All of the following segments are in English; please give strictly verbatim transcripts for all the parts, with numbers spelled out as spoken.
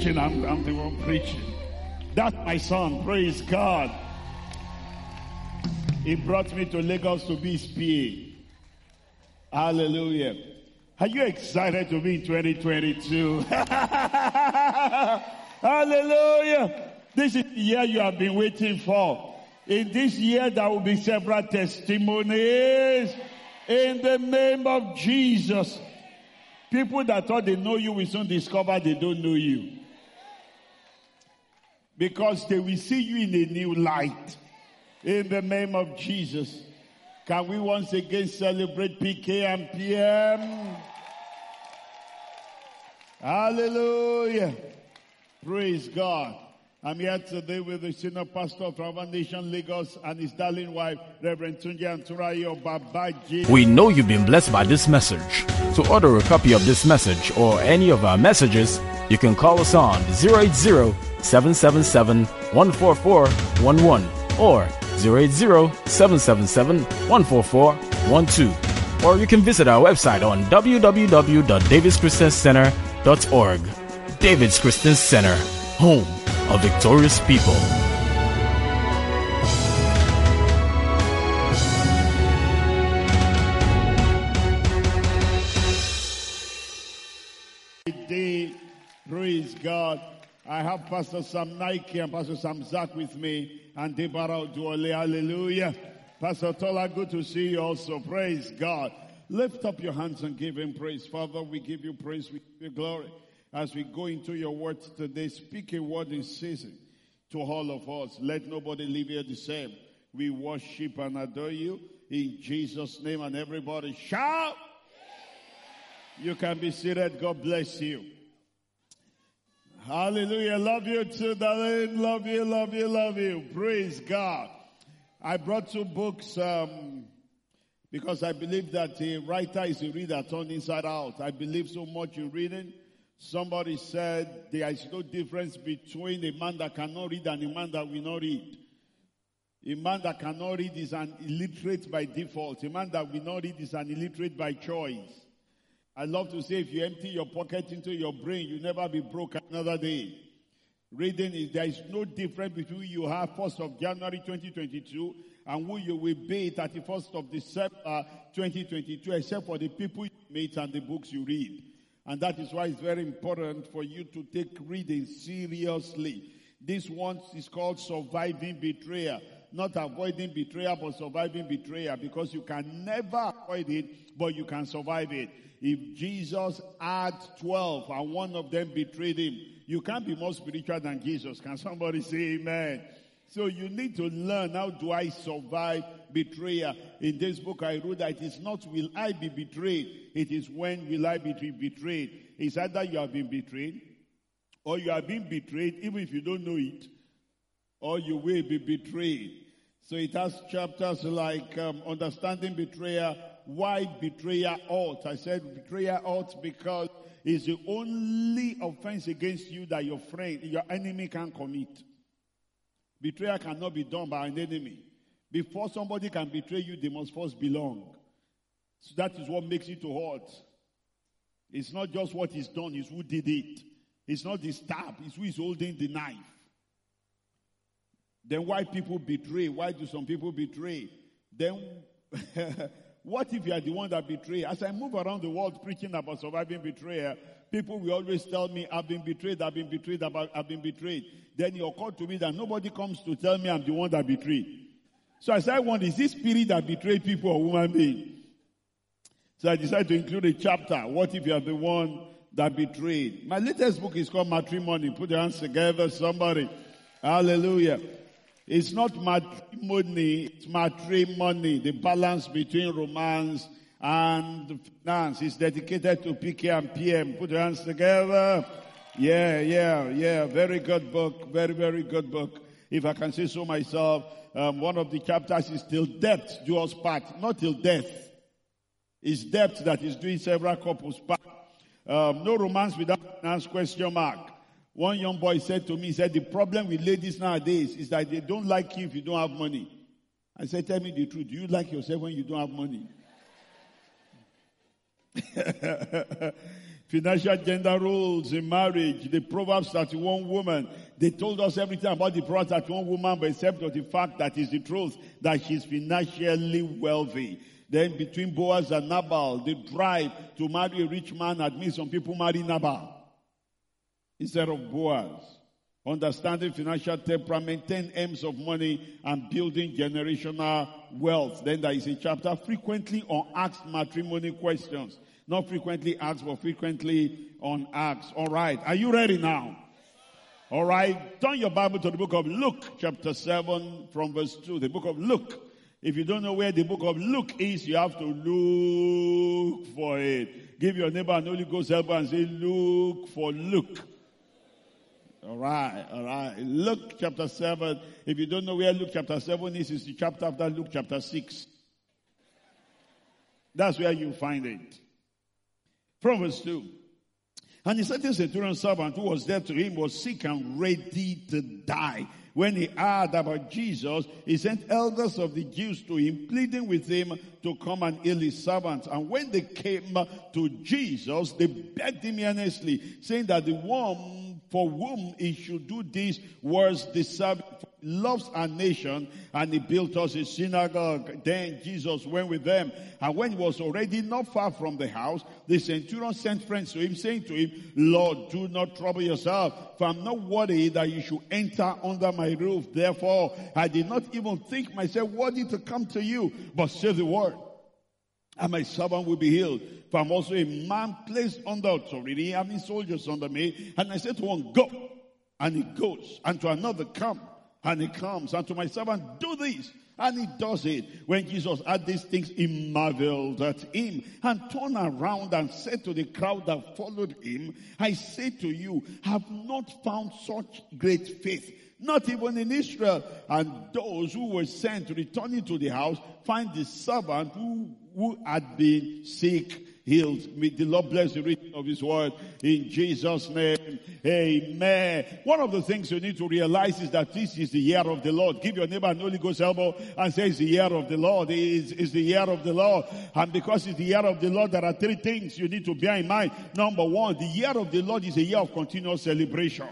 preaching. I'm, I'm the one preaching. That's my son. Praise God. He brought me to Lagos to be his P A. Hallelujah. Are you excited to be in twenty twenty-two? Hallelujah. This is the year you have been waiting for. In this year, there will be several testimonies. In the name of Jesus. People that thought they know you will soon discover they don't know you. Because they will see you in a new light. In the name of Jesus. Can we once again celebrate P K and P M? Hallelujah. Praise God. I'm here today with the senior pastor of our nation, Lagos, and his darling wife, Reverend Tunji Anturayo Babaji. We know you've been blessed by this message. To order a copy of this message or any of our messages, you can call us on zero eight zero, seven seven seven, one four four one one or zero eight zero, seven seven seven, one four four one two. Or you can visit our website on w w w dot davids christian center dot org. Davids Christian Center, home of victorious people. Today, praise God. I have Pastor Sam Nike and Pastor Sam Zach with me, and Deborah Oduole. Hallelujah. Pastor Tola, good to see you also. Praise God. Lift up your hands and give him praise. Father, we give you praise, we give you glory. As we go into your word today, speak a word in season to all of us. Let nobody leave here the same. We worship and adore you in Jesus' name, and everybody shout. You can be seated. God bless you. Hallelujah. Love you too, darling. Love you, love you, love you. Praise God. I brought two books um, because I believe that a writer is a reader turned inside out. I believe so much in reading. Somebody said there is no difference between a man that cannot read and a man that will not read. A man that cannot read is an illiterate by default. A man that will not read is an illiterate by choice. I love to say if you empty your pocket into your brain, you'll never be broke another day. Reading is, there is no difference between who you have first of January twenty twenty-two and who you will be thirty-first of December twenty twenty-two, except for the people you meet and the books you read. And that is why it's very important for you to take reading seriously. This one is called Surviving Betrayal. Not avoiding betrayal, but surviving betrayal. Because you can never avoid it, but you can survive it. If Jesus had twelve and one of them betrayed him, you can't be more spiritual than Jesus. Can somebody say amen? So you need to learn, how do I survive betrayal? In this book I wrote that it is not will I be betrayed, it is when will I be betrayed. It's either you have been betrayed, or you have been betrayed even if you don't know it, or you will be betrayed. So it has chapters like um, understanding betrayal, why betrayal ought. I said betrayal ought because it's the only offense against you that your friend, your enemy can commit. Betrayal cannot be done by an enemy. Before somebody can betray you, they must first belong. So that is what makes it to hurt. It's not just what is done, it's who did it. It's not the stab, it's who is holding the knife. Then why people betray? Why do some people betray? Then what if you are the one that betray? As I move around the world preaching about surviving betrayal, people will always tell me, I've been betrayed, I've been betrayed, I've been betrayed. Then it occurred to me that nobody comes to tell me I'm the one that betrayed. So I said, I wonder, is this spirit that betrayed people or human being? So I decided to include a chapter. What if you are the one that betrayed? My latest book is called Matrimony. Put your hands together, somebody. Hallelujah. It's not matrimony, it's matrimony. The balance between romance and finance is dedicated to P K and P M. Put your hands together. Yeah, yeah, yeah. Very good book. Very, very good book. If I can say so myself, um, one of the chapters is till death do us part. Not till death. It's death that is doing several couples part. Um, no romance without finance, question mark. One young boy said to me, he said, the problem with ladies nowadays is that they don't like you if you don't have money. I said, tell me the truth. Do you like yourself when you don't have money? Financial gender roles in marriage, the Proverbs thirty-one woman. They told us everything about the Proverbs thirty-one woman, but except for the fact that is the truth, that she's financially wealthy. Then between Boaz and Nabal, the drive to marry a rich man admits some people marry Nabal instead of Boaz. Understanding financial temperament, ten M's of money, and building generational wealth. Then there is a chapter, frequently unasked matrimony questions. Not frequently asked, but frequently unasked. All right. Are you ready now? All right. Turn your Bible to the book of Luke, chapter seven, from verse two. The book of Luke. If you don't know where the book of Luke is, you have to look for it. Give your neighbor an Holy Ghost helper and say, look for Luke. All right, all right. Luke chapter seven. If you don't know where Luke chapter seven is, it's the chapter after Luke chapter six. That's where you find it. From verse two. And a certain centurion servant who was there to him was sick and ready to die. When he heard about Jesus, he sent elders of the Jews to him, pleading with him to come and heal his servant. And when they came to Jesus, they begged him earnestly, saying that the one for whom he should do this was the servant. He loves our nation, and he built us a synagogue. Then Jesus went with them. And when he was already not far from the house, the centurion sent friends to him, saying to him, Lord, do not trouble yourself, for I'm not worthy that you should enter under my roof. Therefore, I did not even think myself worthy to come to you, but say the word, and my servant will be healed. For I'm also a man placed under authority, having soldiers under me. And I said to one, go, and he goes. And to another, come, and he comes. And to my servant, do this, and he does it. When Jesus heard these things, he marveled at him, and turned around and said to the crowd that followed him, I say to you, have not found such great faith, not even in Israel. And those who were sent returning to the house find the servant who, who had been sick healed. May the Lord bless the reading of his word in Jesus' name. Amen. One of the things you need to realize is that this is the year of the Lord. Give your neighbor an Holy Ghost elbow and say it's the year of the Lord. It is, it's the year of the Lord. And because it's the year of the Lord, there are three things you need to bear in mind. Number one, the year of the Lord is a year of continuous celebration.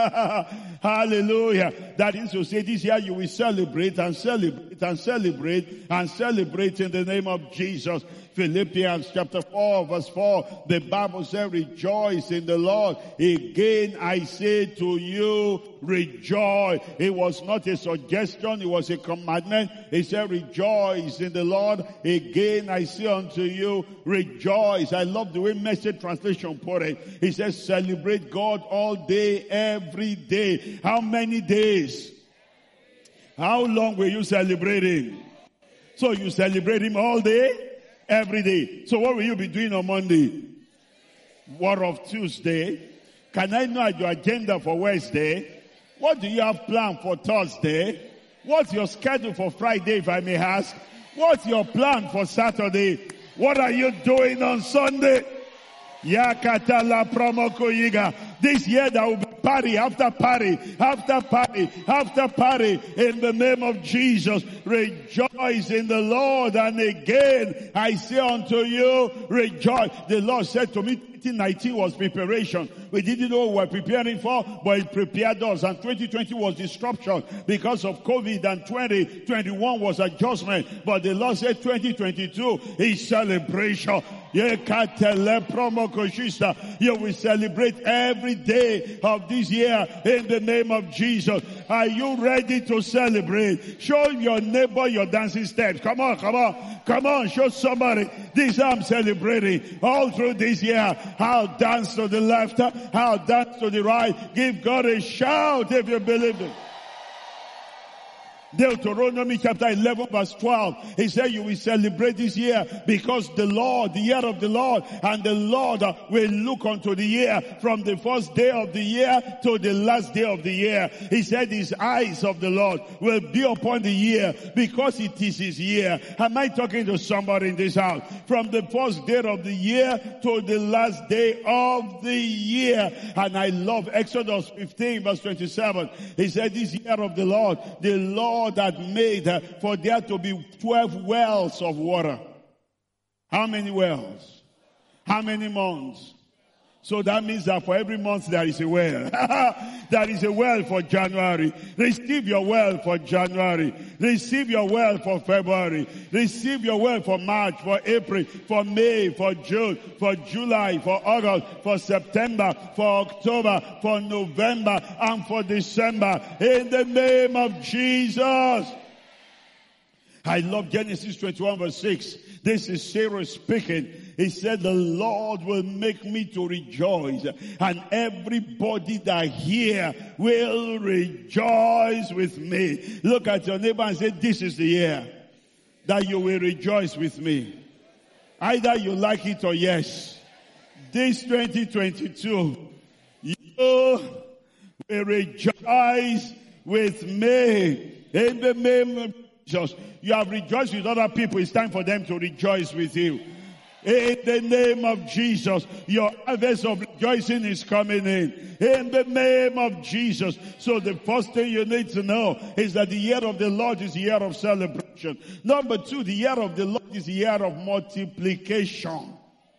Hallelujah. That is to say, this year you will celebrate and celebrate and celebrate and celebrate in the name of Jesus. Philippians chapter four verse four, the Bible says, rejoice in the Lord. Again I say to you, rejoice. It was not a suggestion, it was a commandment. He said, rejoice in the Lord. Again I say unto you, rejoice. I love the way Message translation put it. He says, celebrate God all day, every day. How many days? How long were you celebrating? So you celebrate him all day? Every day. So what will you be doing on Monday? What of Tuesday? Can I know your agenda for Wednesday? What do you have planned for Thursday? What's your schedule for Friday, if I may ask? What's your plan for Saturday? What are you doing on Sunday? Yakata la promoko yiga. This year there will be party after party, after party, after party in the name of Jesus. Rejoice in the Lord. And again, I say unto you, rejoice. The Lord said to me, twenty nineteen was preparation. We didn't know what we were preparing for, but it prepared us. And twenty twenty was disruption because of COVID, and twenty twenty-one was adjustment. But the Lord said twenty twenty-two is celebration. You will celebrate every day of this year in the name of Jesus. Are you ready to celebrate? Show your neighbor your dancing steps. Come on, come on, come on, show somebody. This I'm celebrating all through this year. I'll dance to the left, I'll dance to the right. Give God a shout if you believe it. Deuteronomy chapter eleven verse twelve. He said you will celebrate this year because the Lord, the year of the Lord, and the Lord uh, will look unto the year from the first day of the year to the last day of the year. He said his eyes of the Lord will be upon the year because it is his year. Am I talking to somebody in this house? From the first day of the year to the last day of the year. And I love Exodus fifteen verse twenty-seven. He said this year of the Lord, the Lord that made uh, for there to be twelve wells of water. How many wells? How many months? So that means that for every month there is a well. There is a well for January. Receive your well for January. Receive your well for February. Receive your well for March, for April, for May, for June, for July, for August, for September, for October, for November, and for December. In the name of Jesus. I love Genesis twenty-one verse six. This is Sarah speaking. He said, the Lord will make me to rejoice, and everybody that hear will rejoice with me. Look at your neighbor and say, this is the year that you will rejoice with me. Either you like it or yes. This twenty twenty-two, you will rejoice with me. In the name of Jesus. You have rejoiced with other people. It's time for them to rejoice with you. In the name of Jesus, your harvest of rejoicing is coming in. In the name of Jesus. So the first thing you need to know is that the year of the Lord is the year of celebration. Number two, the year of the Lord is the year of multiplication.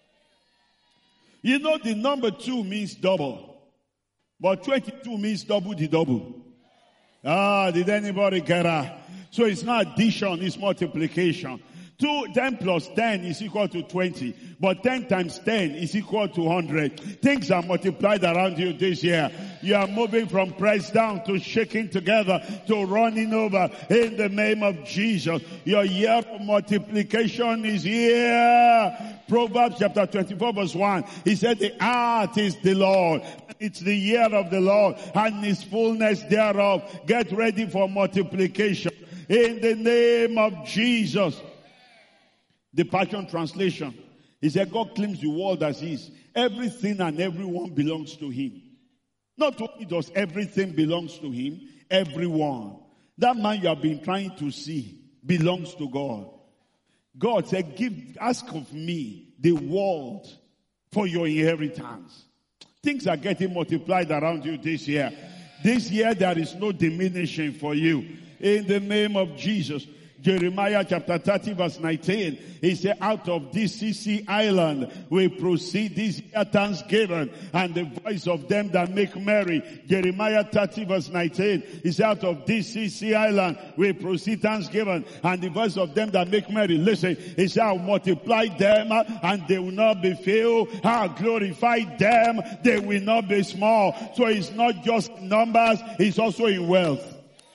You know, the number two means double. But twenty-two means double the double. Ah, did anybody get that? So it's not addition, it's multiplication. Two, ten plus ten is equal to twenty. But ten times ten is equal to one hundred. Things are multiplied around you this year. You are moving from pressed down to shaking together to running over in the name of Jesus. Your year of multiplication is here. Proverbs chapter twenty-four verse one. He said, the earth is the Lord. It's the year of the Lord and his fullness thereof. Get ready for multiplication. In the name of Jesus. The Passion Translation. He said, God claims the world as his. Everything and everyone belongs to him. Not only does everything belongs to him, everyone. That man you have been trying to see belongs to God. God said, give, ask of me the world for your inheritance. Things are getting multiplied around you this year. This year there is no diminishing for you. In the name of Jesus. Jeremiah chapter thirty verse nineteen. He said, out of this C C island we proceed this year thanksgiving and the voice of them that make merry. Jeremiah thirty verse nineteen. He said, out of this C C island we proceed thanksgiving and the voice of them that make merry. Listen, he said, I'll multiply them and they will not be few. I'll glorify them, they will not be small. So it's not just numbers, it's also in wealth.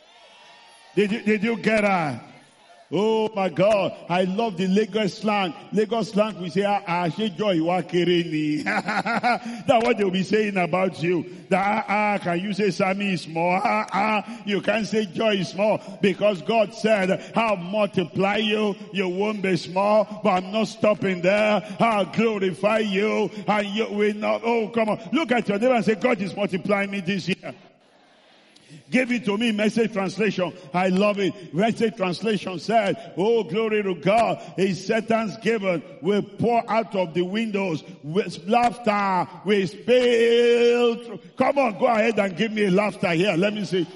Did you, did you get that? Oh my God, I love the Lagos slang. Lagos slang, we say, ah, joy wakireni. That's what they'll be saying about you. That, ah, ah, can you say Sammy is small? Ah, ah, you can't say joy is small because God said, I'll multiply you. You won't be small, but I'm not stopping there. I'll glorify you and you will not. Oh, come on. Look at your neighbor and say, God is multiplying me this year. Give it to me, Message translation. I love it. Message translation said, oh, glory to God. A Satan's given will pour out of the windows with laughter, with spill. Come on, go ahead and give me a laughter here. Let me see.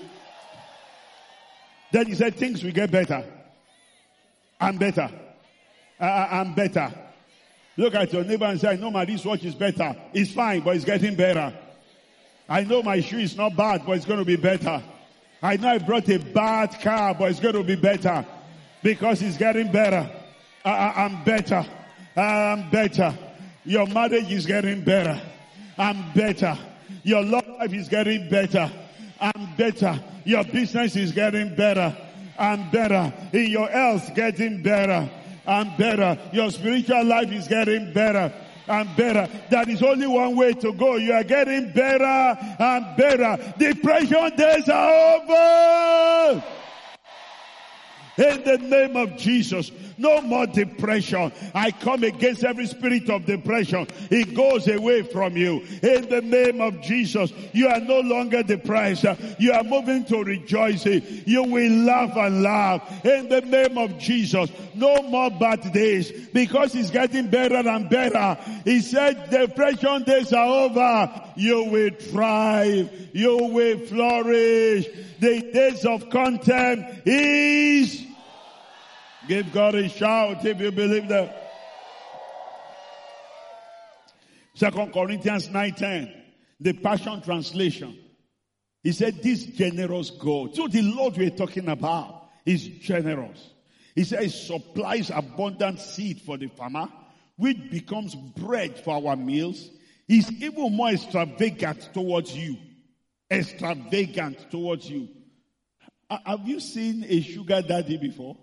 Then he said, things will get better. I'm better. Uh, I'm better. Look at your neighbor and say, I know my wristwatch is better. It's fine, but it's getting better. I know my shoe is not bad, but it's going to be better. I know I brought a bad car, but it's going to be better. Because it's getting better. I, I'm better. I'm better. Your marriage is getting better. I'm better. Your love life is getting better. I'm better. Your business is getting better. I'm better. In your health, getting better. I'm better. Your spiritual life is getting better. I'm better. There is only one way to go. You are getting better and better. Depression days are over. In the name of Jesus, no more depression. I come against every spirit of depression. It goes away from you. In the name of Jesus, you are no longer depressed. You are moving to rejoicing. You will laugh and laugh. In the name of Jesus, no more bad days because it's getting better and better. He said depression days are over. You will thrive. You will flourish. The days of contempt is... Give God a shout if you believe that. Second Corinthians nine ten, the Passion Translation. He said, this generous God. So the Lord we're talking about is generous. He said, he supplies abundant seed for the farmer, which becomes bread for our meals. He's even more extravagant towards you. Extravagant towards you. Have you seen a sugar daddy before?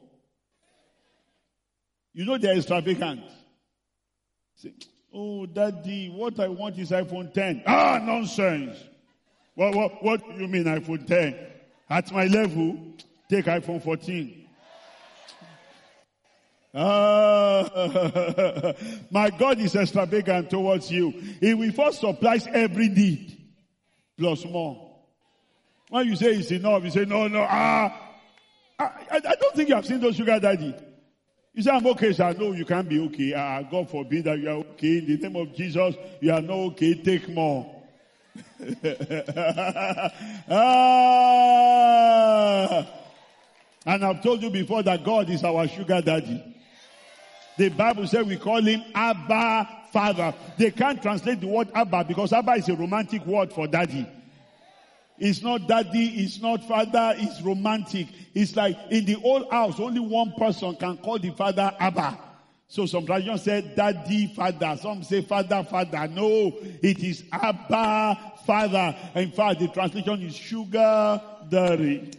You know they're extravagant. Say, oh, daddy, what I want is iPhone ten. Ah, nonsense. What, what, what do you mean iPhone ten? At my level, take iPhone fourteen. Ah, my God is extravagant towards you. He will first supply every need, plus more. When you say it's enough, you say, no, no, ah. I, I don't think you have seen those sugar daddy. You say, I'm okay, sir. No, you can't be okay. Ah, God forbid that you are okay. In the name of Jesus, you are not okay. Take more. ah. And I've told you before that God is our sugar daddy. The Bible says we call him Abba Father. They can't translate the word Abba because Abba is a romantic word for daddy. It's not daddy, it's not father, it's romantic. It's like in the old house, only one person can call the father Abba. So some traditions say daddy, father. Some say father, father. No, it is Abba, Father. In fact, the translation is sugar daddy.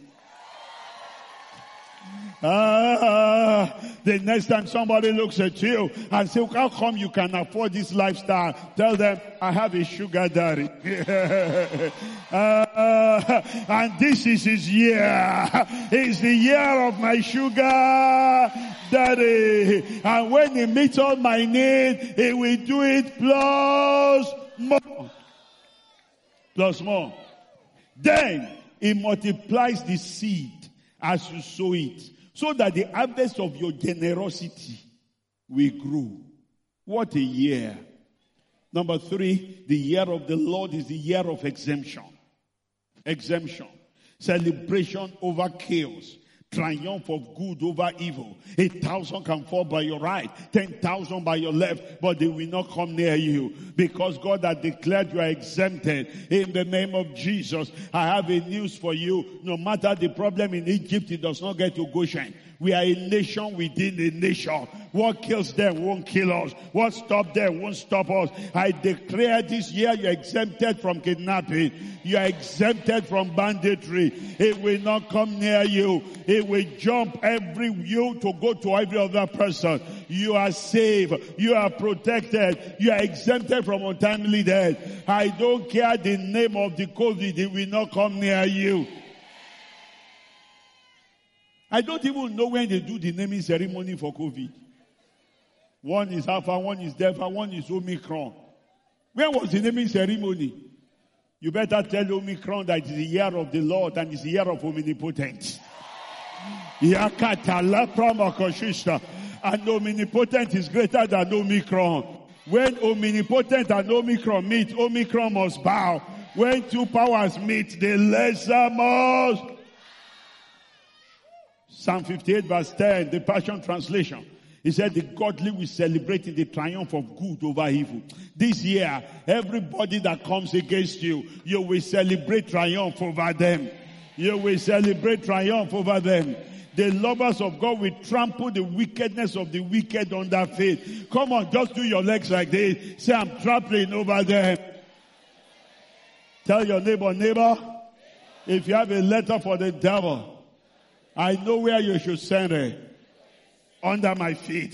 Ah, the next time somebody looks at you and say, how come you can afford this lifestyle? Tell them, I have a sugar daddy. uh, and this is his year. It's the year of my sugar daddy. And when he meets all my need, he will do it plus more. Plus more. Then he multiplies the seed as you sow it, so that the harvest of your generosity will grow. What a year. Number three, the year of the Lord is the year of exemption. Exemption. Celebration over chaos. Triumph of good over evil. A thousand can fall by your right, ten thousand by your left, but they will not come near you, because God has declared you are exempted. In the name of Jesus, I have a news for you. No matter the problem in Egypt, it does not get to Goshen. We are a nation within a nation. What kills them won't kill us. What stops them won't stop us. I declare this year you are exempted from kidnapping. You are exempted from banditry. It will not come near you. It will jump every you to go to every other person. You are safe. You are protected. You are exempted from untimely death. I don't care the name of the COVID. It will not come near you. I don't even know when they do the naming ceremony for COVID. One is Alpha, one is Delta, one is Omicron. When was the naming ceremony? You better tell Omicron that it's the year of the Lord and it's the year of omnipotent. And omnipotent is greater than Omicron. When omnipotent and Omicron meet, Omicron must bow. When two powers meet, the lesser must. Psalm fifty-eight verse ten, the Passion Translation. He said, the godly will celebrate in the triumph of good over evil. This year, everybody that comes against you, you will celebrate triumph over them. You will celebrate triumph over them. The lovers of God will trample the wickedness of the wicked on their feet. Come on, just do your legs like this. Say, I'm trampling over them. Tell your neighbor, neighbor, if you have a letter for the devil, I know where you should send it. Under my feet.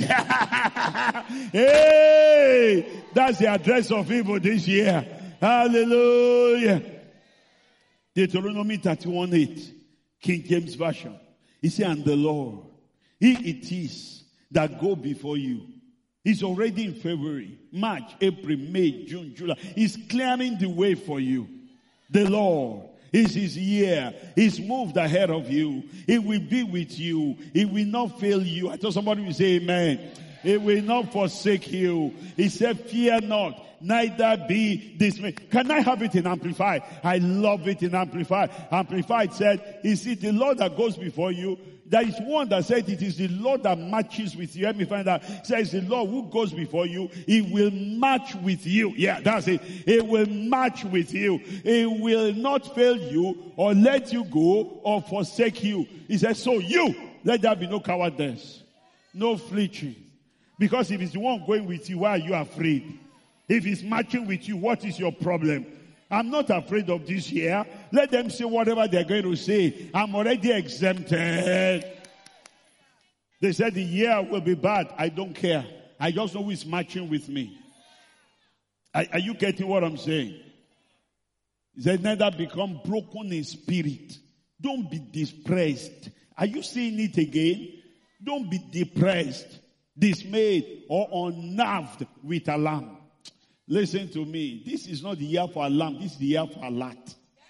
Hey, that's the address of evil this year. Hallelujah. Deuteronomy thirty-one eight, King James Version. He said, and the Lord, He it is that go before you. He's already in February, March, April, May, June, July. He's clearing the way for you. The Lord is His year. He's moved ahead of you. He will be with you. He will not fail you. I thought somebody will say amen. He will not forsake you. He said, fear not, neither be dismayed. Can I have it in Amplified? I love it in Amplified. Amplified said, is it the Lord that goes before you? There is one that said it is the Lord that marches with you. Let me find out. It says the Lord who goes before you, he will march with you. Yeah, that's it. He will march with you. He will not fail you or let you go or forsake you. He says, so you, let there be no cowardice, no flinching. Because if it's the one going with you, why are you afraid? If he's marching with you, what is your problem? I'm not afraid of this year. Let them say whatever they're going to say. I'm already exempted. They said the year will be bad. I don't care. I just know who is marching with me. Are, are you getting what I'm saying? He said, neither become broken in spirit. Don't be depressed. Are you seeing it again? Don't be depressed, dismayed, or unnerved with alarm. Listen to me. This is not the year for alarm. This is the year for alert.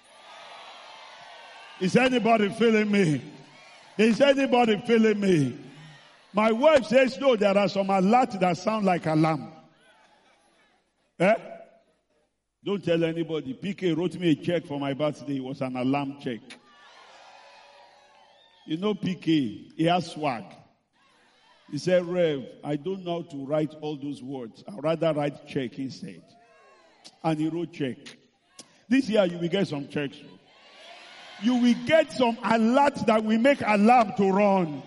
Is anybody feeling me? Is anybody feeling me? My wife says, no, there are some alerts that sound like alarm. Eh? Don't tell anybody. P K wrote me a check for my birthday. It was an alarm check. You know P K, he has swag. He said, Rev, I don't know how to write all those words. I'd rather write check instead. And he wrote check. This year you will get some checks. You will get some alerts that will make alarm to run.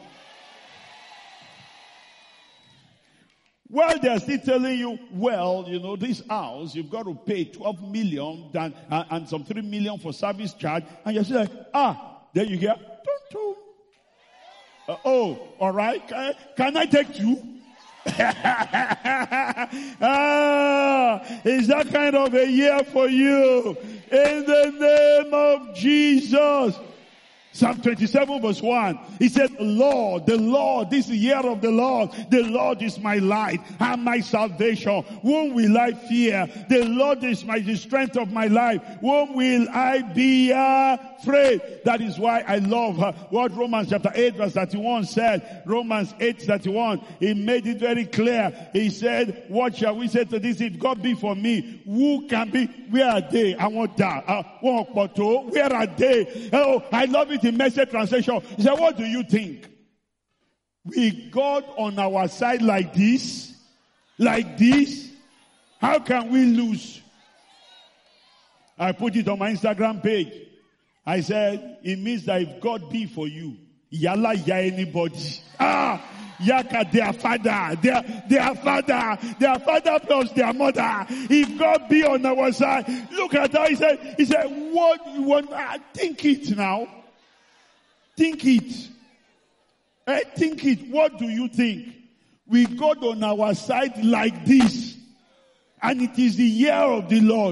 Well, they're still telling you, well, you know, this house, you've got to pay twelve million and, uh, and some three million for service charge. And you're still like, ah, there you hear, dun, dun. Uh, oh, all right. Can, can I take two? ah, is that kind of a year for you? In the name of Jesus. Psalm twenty-seven verse one. He said, Lord, the Lord, this is the year of the Lord. The Lord is my light and my salvation. Whom will I fear? The Lord is my the strength of my life. Whom will I be afraid? That is why I love uh, what Romans chapter eight verse thirty-one said. Romans eight thirty-one. He made it very clear. He said, what shall we say to this? If God be for me, who can be? Where are they? I want that. Uh, where are they? Oh, I love it in Message translation. He said, what do you think? With God on our side like this, like this, how can we lose? I put it on my Instagram page. I said, it means that if God be for you, yalla ya anybody. Ah, yaka their father, their, their father, their father plus their mother. If God be on our side, look at how he said, he said, what you want, ah, think it now. Think it. I think it. What do you think? We got on our side like this. And it is the year of the Lord.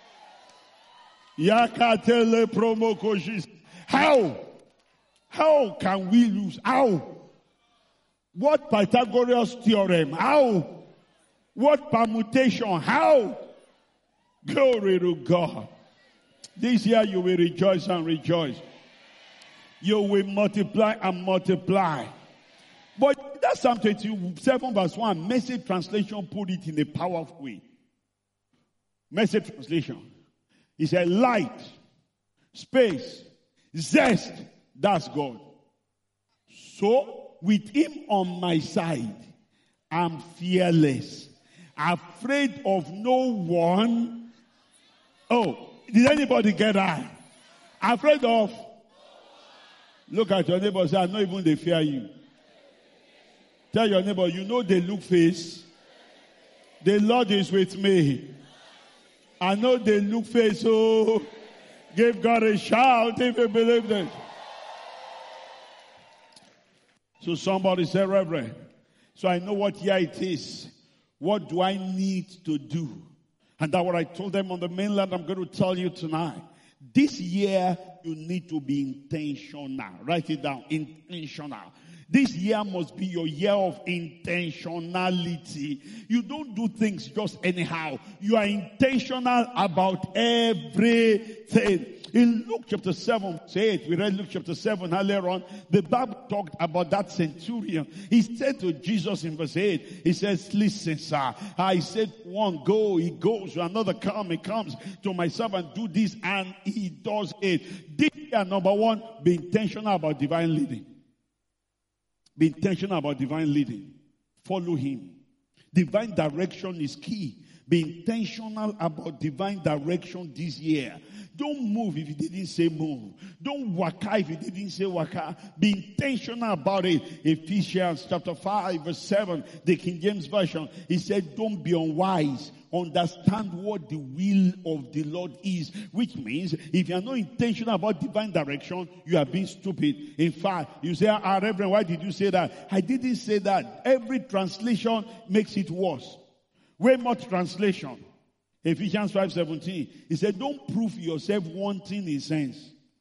Yakatele promo koshis. How? How can we lose? How? What Pythagoras theorem? How? What permutation? How? Glory to God. This year you will rejoice and rejoice. You will multiply and multiply. But that's Psalm twenty-seven verse one. Message translation put it in a powerful way. Message translation. He said light, space, zest. That's God. So with him on my side, I'm fearless. Afraid of no one. Oh, did anybody get that? Afraid of. Look at your neighbor and say, I know even they fear you. Tell your neighbor, you know they look face. The Lord is with me. I know they look face, so give God a shout if you believe that. So somebody say, Reverend, so I know what year it is. What do I need to do? And that's what I told them on the mainland. I'm going to tell you tonight. This year, you need to be intentional. Write it down. Intentional. This year must be your year of intentionality. You don't do things just anyhow. You are intentional about everything. In Luke chapter seven, say it. We read Luke chapter seven earlier on. The Bible talked about that centurion. He said to Jesus in verse eight, he says, listen, sir. I said one, go, he goes. Another come, he comes. To my servant, do this, and he does it. This year, number one, be intentional about divine leading. Be intentional about divine leading. Follow him. Divine direction is key. Be intentional about divine direction this year. Don't move if you didn't say move. Don't waka if you didn't say waka. Be intentional about it. Ephesians chapter five verse seven, the King James Version, he said, don't be unwise. Understand what the will of the Lord is. Which means, if you are not intentional about divine direction, you are being stupid. In fact, you say, ah, Reverend, why did you say that? I didn't say that. Every translation makes it worse. Way more translation. Ephesians five seventeen. He said, don't prove yourself wanting in sense.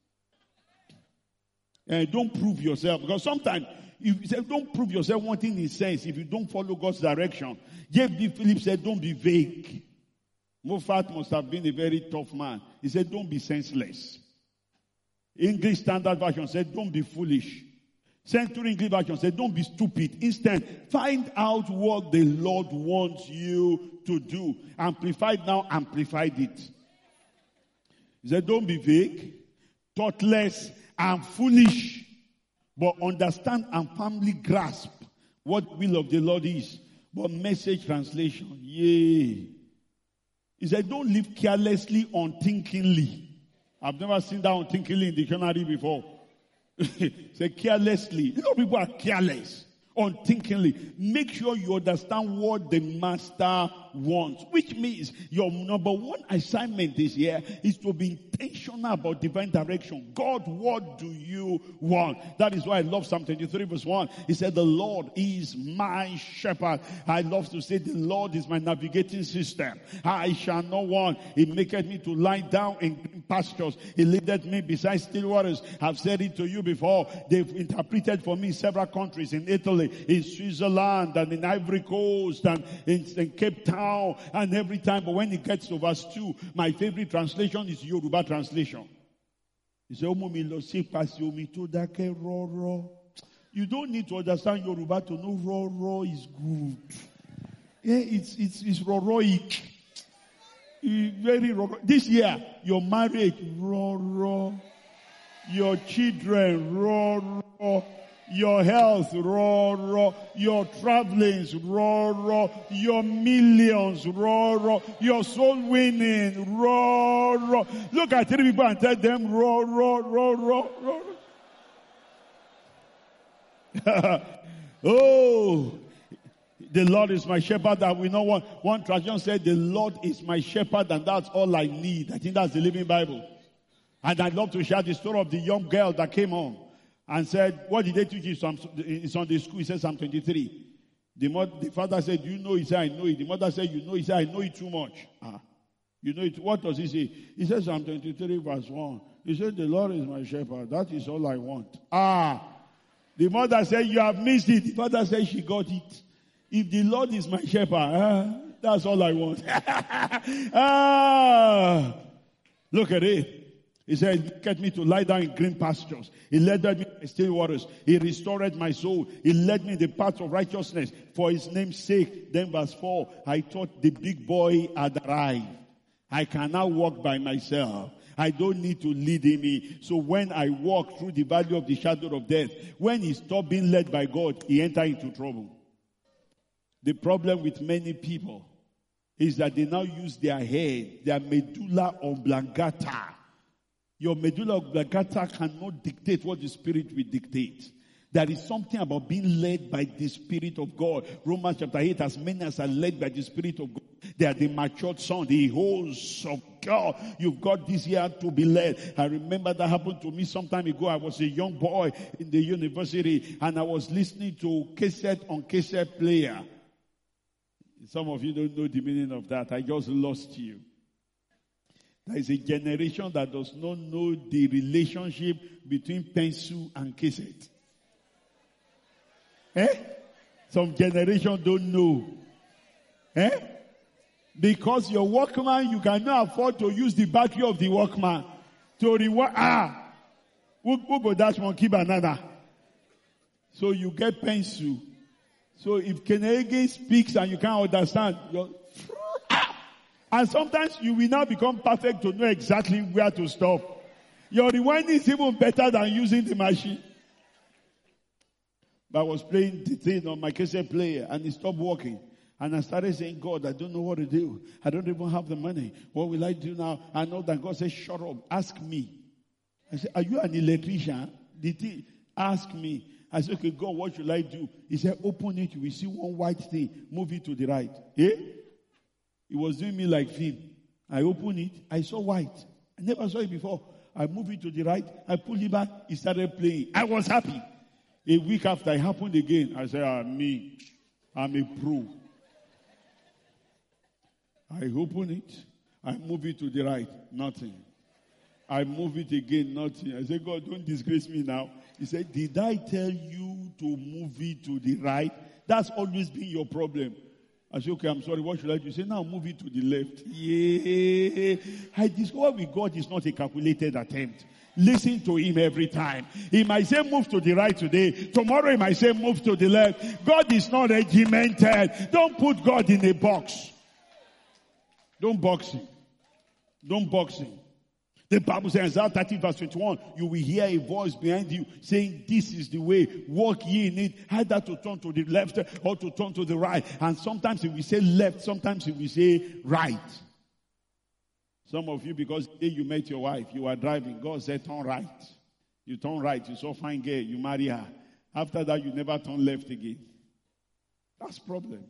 Uh, don't prove yourself. Because sometimes, if you say, don't prove yourself wanting in sense if you don't follow God's direction. J B Phillips said, don't be vague. Moffat must have been a very tough man. He said, don't be senseless. English Standard Version said, don't be foolish. Century English Version said, don't be stupid. Instead, find out what the Lord wants you to do. Amplified now, amplified it. He said, don't be vague, thoughtless, and foolish. But understand and firmly grasp what the will of the Lord is. But Message translation, yay. He said, don't live carelessly, unthinkingly. I've never seen that unthinkingly in the dictionary before. Say carelessly. You know, people are careless, unthinkingly. Make sure you understand what the master wants. Which means your number one assignment this year is to be intentional about divine direction. God, what do you want? That is why I love Psalm twenty-three verse one. He said, the Lord is my shepherd. I love to say, the Lord is my navigating system. I shall not want. He maketh me to lie down in green pastures. He leadeth me beside still waters. I've said it to you before. They've interpreted for me several countries, in Italy, in Switzerland, and in Ivory Coast, and in, in Cape Town. And every time, but when it gets to verse two, my favorite translation is Yoruba translation. He said, you don't need to understand Yoruba to know Roro is good. Yeah, it's it's it's Roroic. Very Roro. This year, your marriage, Roro. Your children, Roro. Your health, raw, raw. Your travelings, raw, raw. Your millions, raw, raw. Your soul winning, raw, raw. Look at three people and tell them, raw, raw, raw, raw, raw. Oh, the Lord is my shepherd that we know one. One translation said, the Lord is my shepherd and that's all I need. I think that's the Living Bible. And I'd love to share the story of the young girl that came home and said, what did they teach you in Sunday school? He said, Psalm twenty-three. The, mother, the father said, do you know? He said, I know it. The mother said, you know? He said, I know it too much. Ah, you know it. What does he say? He says, Psalm twenty-three verse one. He said, the Lord is my shepherd. That is all I want. Ah, the mother said, you have missed it. The father said, she got it. If the Lord is my shepherd, ah, that's all I want. Ah, look at it. He said, he get me to lie down in green pastures. He led me in still waters. He restored my soul. He led me in the path of righteousness for his name's sake. Then verse four, I thought the big boy had arrived. I can now walk by myself. I don't need to lead him. So when I walk through the valley of the shadow of death, when he stopped being led by God, he entered into trouble. The problem with many people is that they now use their head, their medulla oblongata. Your medulla oblongata cannot dictate what the Spirit will dictate. There is something about being led by the Spirit of God. Romans chapter eight, as many as are led by the Spirit of God, they are the matured sons, the hosts of God. You've got this year to be led. I remember that happened to me some time ago. I was a young boy in the university and I was listening to cassette on cassette player. Some of you don't know the meaning of that. I just lost you. There is a generation that does not know the relationship between pencil and cassette. Eh? Some generation don't know. Eh? Because your Walkman, you cannot afford to use the battery of the Walkman to reward. Ah! Who, who go dash monkey banana? So you get pencil. So if Kenege speaks and you can't understand, you're, ah! And sometimes you will now become perfect to know exactly where to stop. Your rewinding is even better than using the machine. But I was playing the thing on my cassette player and it stopped working. And I started saying, God, I don't know what to do. I don't even have the money. What will I do now? I know that God said, shut up. Ask me. I said, are you an electrician? Did he ask me? I said, okay, God, what should I do? He said, open it. You will see one white thing. Move it to the right. Eh? He was doing me like film. I opened it. I saw white. I never saw it before. I moved it to the right. I pulled it back. He started playing. I was happy. A week after, it happened again. I said, ah, me. I'm a pro. I open it. I move it to the right. Nothing. I move it again. Nothing. I said, God, don't disgrace me now. He said, did I tell you to move it to the right? That's always been your problem. I said, okay, I'm sorry. What should I do? He said, now move it to the left. Yeah. I discovered with God is not a calculated attempt. Listen to him every time. He might say move to the right today. Tomorrow he might say move to the left. God is not regimented. Don't put God in a box. Don't box him. Don't box him. The Bible says, Isaiah thirty verse twenty-one, you will hear a voice behind you saying, this is the way, walk ye in it, either to turn to the left or to turn to the right. And sometimes he will say left, sometimes he will say right. Some of you, because the day you met your wife, you were driving, God said turn right. You turn right, you saw fine girl, you marry her. After that, you never turn left again. That's problem.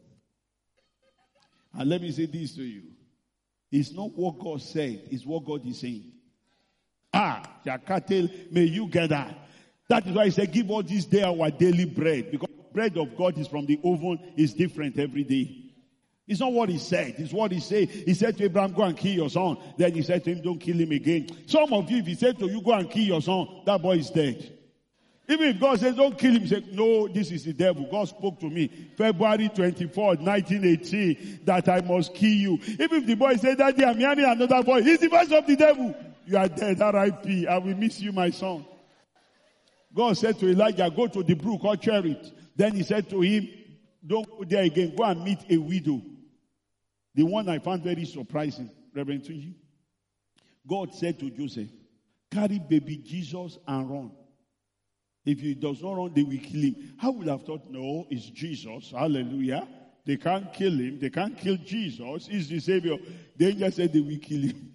And let me say this to you. It's not what God said, it's what God is saying. Ah, Yakatel, may you get that. That is why he said, give all this day our daily bread. Because bread of God is from the oven, is different every day. It's not what he said, it's what he said. He said to Abraham, go and kill your son. Then he said to him, don't kill him again. Some of you, if he said to you, go and kill your son, that boy is dead. Even if God says, don't kill him, he said, no, this is the devil. God spoke to me February twenty-fourth, nineteen eighteen, that I must kill you. Even if the boy said, Daddy, I'm hearing another boy, he's the voice of the devil. You are dead, R I P. I will miss you, my son. God said to Elijah, go to the brook or Cherith. Then he said to him, don't go there again. Go and meet a widow. The one I found very surprising, Reverend Tunji. God said to Joseph, carry baby Jesus and run. If he does not run, they will kill him. I would have thought, no, it's Jesus. Hallelujah. They can't kill him. They can't kill Jesus. He's the Savior. The angel said they will kill him.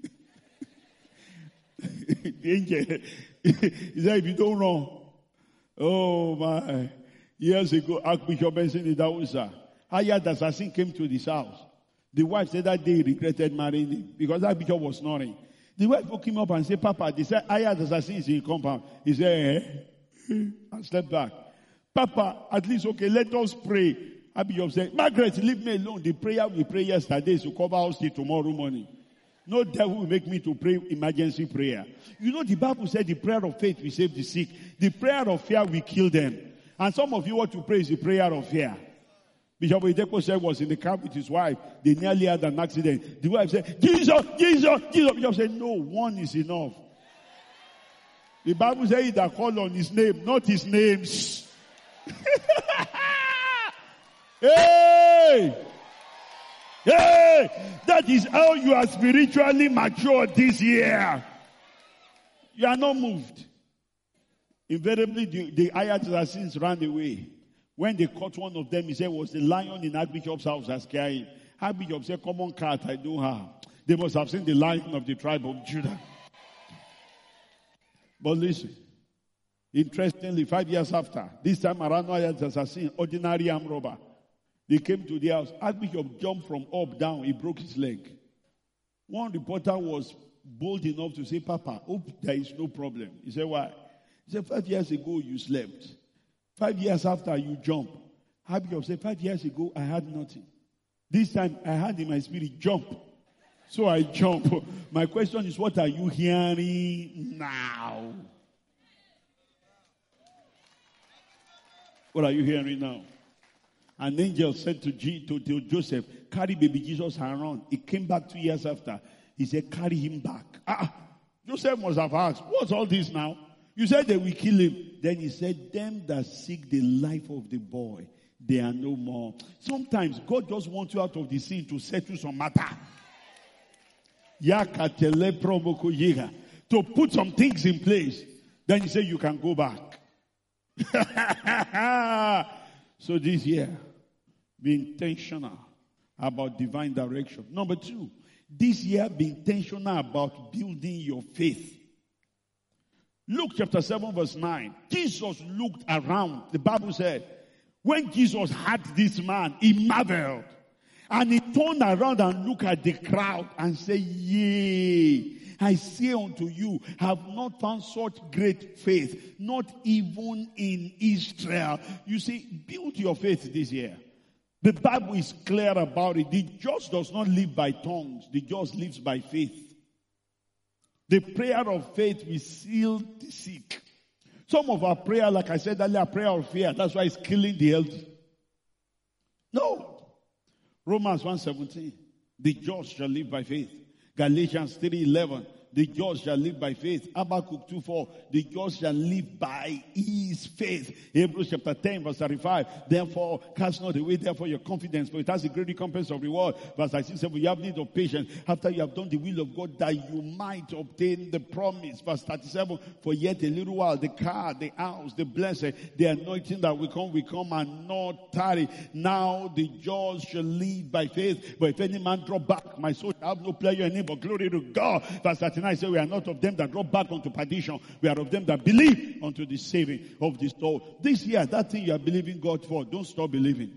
The angel, he said, if you don't run, oh my. Years ago, Archbishop Benson Idahosa, Ayad Assassin came to this house. The wife said that day he regretted marrying him because that bishop was snoring. The wife woke him up and said, Papa, they said Ayad Assassin is in the compound. He said, eh? And slept back. Papa, at least, okay, let us pray. Abijah said, Margaret, leave me alone. The prayer we pray yesterday is to cover us till tomorrow morning. No devil will make me to pray emergency prayer. You know, the Bible said the prayer of faith will save the sick. The prayer of fear will kill them. And some of you want to pray is the prayer of fear. Bishop Oyedepo said was in the car with his wife. They nearly had an accident. The wife said, Jesus, Jesus, Jesus. Bishop said, no, one is enough. The Bible says he that called on his name, not his names. Hey! Hey! That is how you are spiritually matured this year. You are not moved. Invariably, the, the Ayat assassins ran away. When they caught one of them, he said, was the lion in Archbishop's house that scared him. Archbishop said, come on, cat, I don't have. They must have seen the lion of the tribe of Judah. But listen, interestingly, five years after, this time around, Ayat assassin, ordinary armed robber, they came to the house. Archbishop jumped from up down. He broke his leg. One reporter was bold enough to say, Papa, hope there is no problem. He said, why? He said, five years ago you slept. Five years after you jump. Archbishop said, five years ago I had nothing. This time I had in my spirit, jump. So I jump. My question is, what are you hearing now? What are you hearing now? An angel said to, G, to, to Joseph, carry baby Jesus and run. He came back two years after. He said, carry him back. Ah, Joseph must have asked, what's all this now? You said they will kill him. Then he said, them that seek the life of the boy, they are no more. Sometimes God just wants you out of the scene to settle some matter. To put some things in place. Then he said, you can go back. So this year, be intentional about divine direction. Number two, this year be intentional about building your faith. Luke chapter seven verse nine. Jesus looked around. The Bible said, when Jesus had this man, he marveled. And he turned around and looked at the crowd and said, yea, I say unto you, have not found such great faith, not even in Israel. You see, build your faith this year. The Bible is clear about it. The just does not live by tongues. The just lives by faith. The prayer of faith will seal the sick. Some of our prayer, like I said earlier, prayer of fear. That's why it's killing the healthy. No. Romans one seventeen. The just shall live by faith. Galatians three eleven. The just shall live by faith. Habakkuk two four. The just shall live by his faith. Hebrews chapter ten verse thirty-five. Therefore, cast not away therefore your confidence, for it has a great recompense of reward. Verse thirty-seven. You have need of patience after you have done the will of God, that you might obtain the promise. Verse thirty-seven. For yet a little while, the car, the house, the blessing, the anointing that will come, will come and not tarry. Now the just shall live by faith. But if any man drop back, my soul shall have no pleasure in him, but glory to God. Verse thirty-nine says, we are not of them that drop back unto perdition. We are of them that believe unto the saving of the soul. This year, that thing you are believing God for, don't stop believing.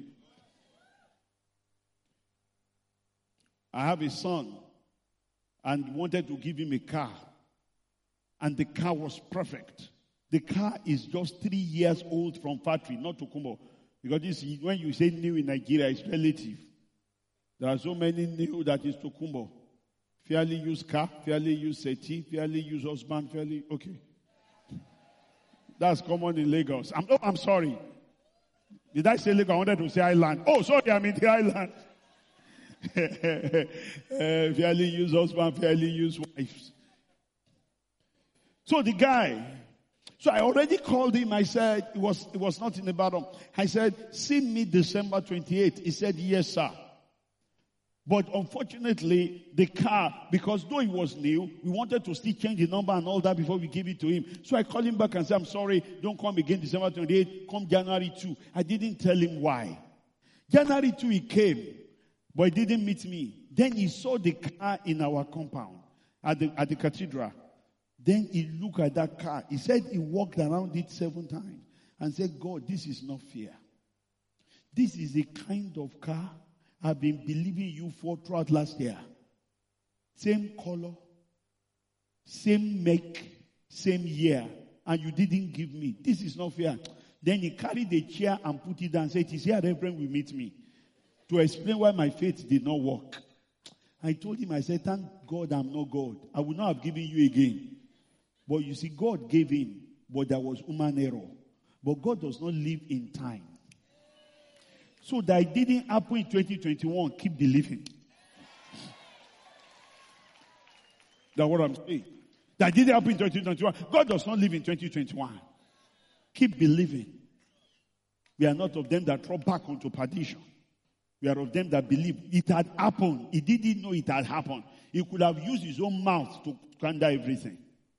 I have a son and wanted to give him a car. And the car was perfect. The car is just three years old from factory, not Tokumbo. Because this, when you say new in Nigeria, it's relative. There are so many new that is Tokumbo. Fairly used car, fairly used settee, fairly used husband, fairly, okay. That's common in Lagos. I'm, oh, I'm sorry. Did I say Lagos? I wanted to say island. Oh, sorry, I'm in the island. uh, fairly used husband, fairly used wives. So the guy, so I already called him. I said, it was, it was not in the bottom. I said, see me December twenty-eighth. He said, yes, sir. But unfortunately, the car, because though it was new, we wanted to still change the number and all that before we give it to him. So I called him back and said, I'm sorry, don't come again December twenty-eighth, come January second. I didn't tell him why. January second he came, but he didn't meet me. Then he saw the car in our compound at the, at the cathedral. Then he looked at that car. He said he walked around it seven times and said, God, this is not fair. This is the kind of car I've been believing you for throughout last year. Same color, same make, same year, and you didn't give me. This is not fair. Then he carried the chair and put it down and said, it is here, Reverend will meet me to explain why my faith did not work. I told him, I said, thank God I'm not God. I would not have given you again. But you see, God gave him, but there was human error. But God does not live in time. So that it didn't happen in twenty twenty-one, keep believing. That's what I'm saying. That didn't happen in twenty twenty-one. God does not live in twenty twenty-one. Keep believing. We are not of them that drop back onto perdition. We are of them that believe it had happened. He didn't know it had happened. He could have used his own mouth to render everything.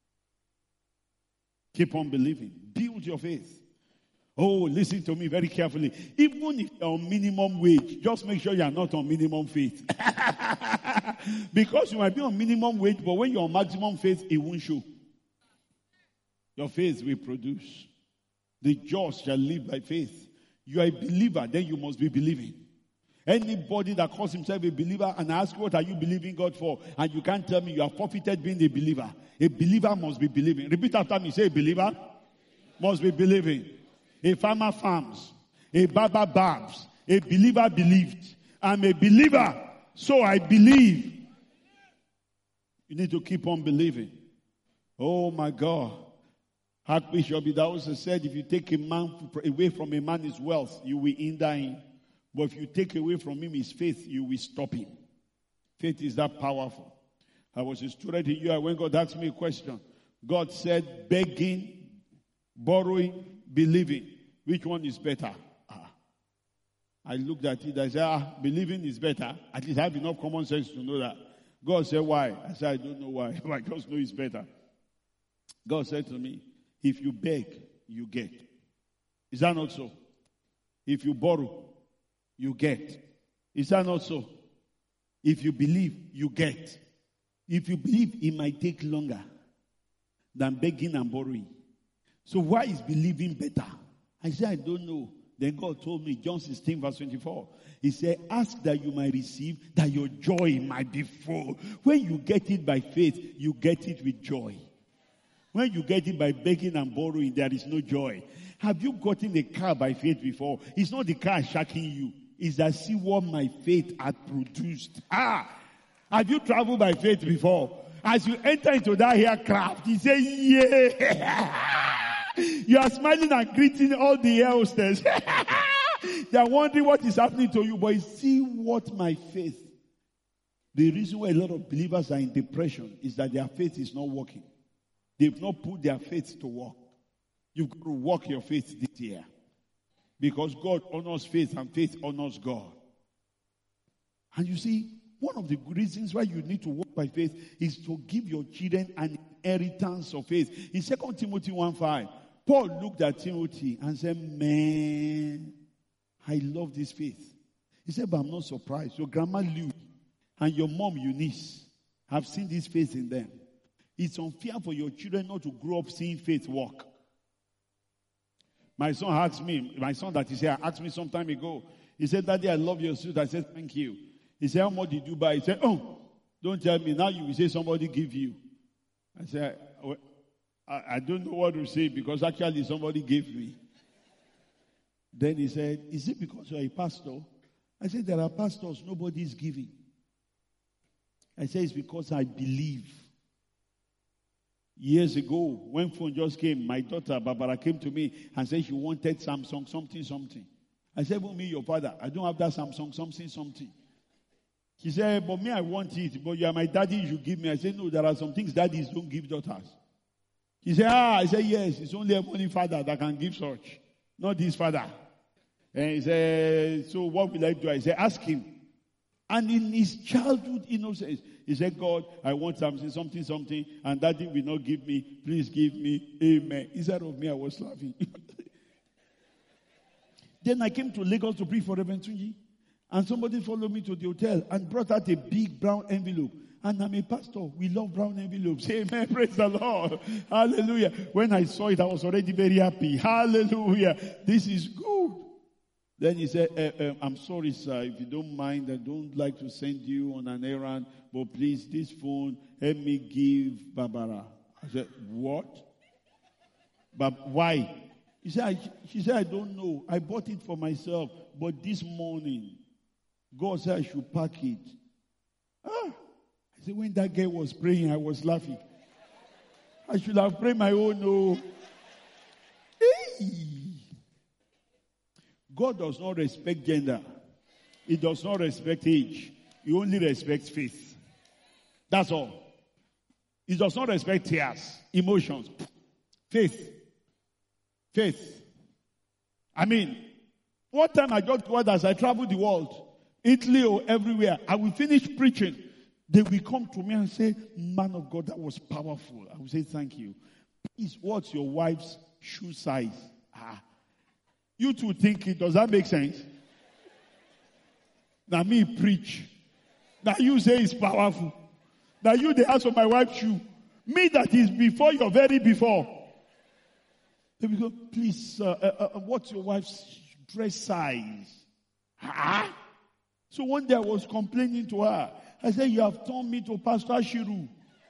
Keep on believing. Build your faith. Oh, listen to me very carefully. Even if you're on minimum wage, just make sure you're not on minimum faith. Because you might be on minimum wage, but when you're on maximum faith, it won't show. Your faith will produce. The just shall live by faith. You are a believer, then you must be believing. Anybody that calls himself a believer and asks, what are you believing God for? And you can't tell me you have forfeited being a believer. A believer must be believing. Repeat after me. Say a believer must be believing. A farmer farms. A barber barbs. A believer believed. I'm a believer, so I believe. You need to keep on believing. Oh my God. Archbishop Idahosa said, if you take a man away from a man his wealth, you will hinder him. But if you take away from him his faith, you will stop him. Faith is that powerful. I was a student in U I when God asked me a question. God said, begging, borrowing, believing. Which one is better? Ah. I looked at it. I said, ah, believing is better. At least I have enough common sense to know that. God said, why? I said, I don't know why. I just know it's better. God said to me, if you beg, you get. Is that not so? If you borrow, you get. Is that not so? If you believe, you get. If you believe, it might take longer than begging and borrowing. So why is believing better? I said, I don't know. Then God told me, John sixteen verse twenty-four. He said, ask that you might receive, that your joy might be full. When you get it by faith, you get it with joy. When you get it by begging and borrowing, there is no joy. Have you gotten a car by faith before? It's not the car shocking you. It's that see what my faith had produced. Ah! Have you traveled by faith before? As you enter into that aircraft, you say, yeah! You are smiling and greeting all the air hostess. They are wondering what is happening to you. But you see what my faith. The reason why a lot of believers are in depression is that their faith is not working. They've not put their faith to work. You've got to work your faith this year. Because God honors faith and faith honors God. And you see, one of the reasons why you need to walk by faith is to give your children an inheritance of faith. In Second Timothy one five, Paul looked at Timothy and said, man, I love this faith. He said, but I'm not surprised. Your grandma Louis and your mom Eunice have seen this faith in them. It's unfair for your children not to grow up seeing faith work. My son asked me, my son that is here asked me some time ago. He said, Daddy, I love your suit. I said, thank you. He said, how much did you buy? He said, oh, don't tell me. Now you will say somebody give you. I said, I, I don't know what to say because actually somebody gave me. Then he said, is it because you're a pastor? I said, there are pastors, nobody is giving. I said, it's because I believe. Years ago, when phone just came, my daughter, Barbara, came to me and said she wanted Samsung something, something. I said, well, me, your father, I don't have that Samsung something, something. She said, but me, I want it, but you are my daddy, you should give me. I said, no, there are some things daddies don't give daughters. He said, ah, I said, yes, it's only a money father that can give such, not this father. And he said, so what will I do? I said, ask him. And in his childhood innocence, he said, God, I want something, something, something, and daddy will not give me. Please give me. Amen. Instead of me, I was laughing. Then I came to Lagos to preach for Reverend Tunji. And somebody followed me to the hotel and brought out a big brown envelope. And I'm a pastor. We love brown envelopes. Amen. Praise the Lord. Hallelujah. When I saw it, I was already very happy. Hallelujah. This is good. Then he said, uh, uh, I'm sorry, sir. If you don't mind, I don't like to send you on an errand. But please, this phone, help me give Barbara. I said, what? But why? He said, I, she said, I don't know. I bought it for myself. But this morning, God said I should pack it. Ah. I said, when that girl was praying, I was laughing. I should have prayed my own. No. Hey. God does not respect gender. He does not respect age. He only respects faith. That's all. He does not respect tears, emotions. Faith. Faith. I mean, one time I got word as I traveled the world, Italy or everywhere, I will finish preaching. They will come to me and say, man of God, that was powerful. I will say, thank you. Please, what's your wife's shoe size? Ah. You two think it, does that make sense? Now me preach. Now you say it's powerful. Now you they ask for my wife's shoe. Me that is before your very before. Then we go, please, uh, uh, uh, what's your wife's dress size? Ah? So one day I was complaining to her. I said, you have turned me to Pastor Shiru.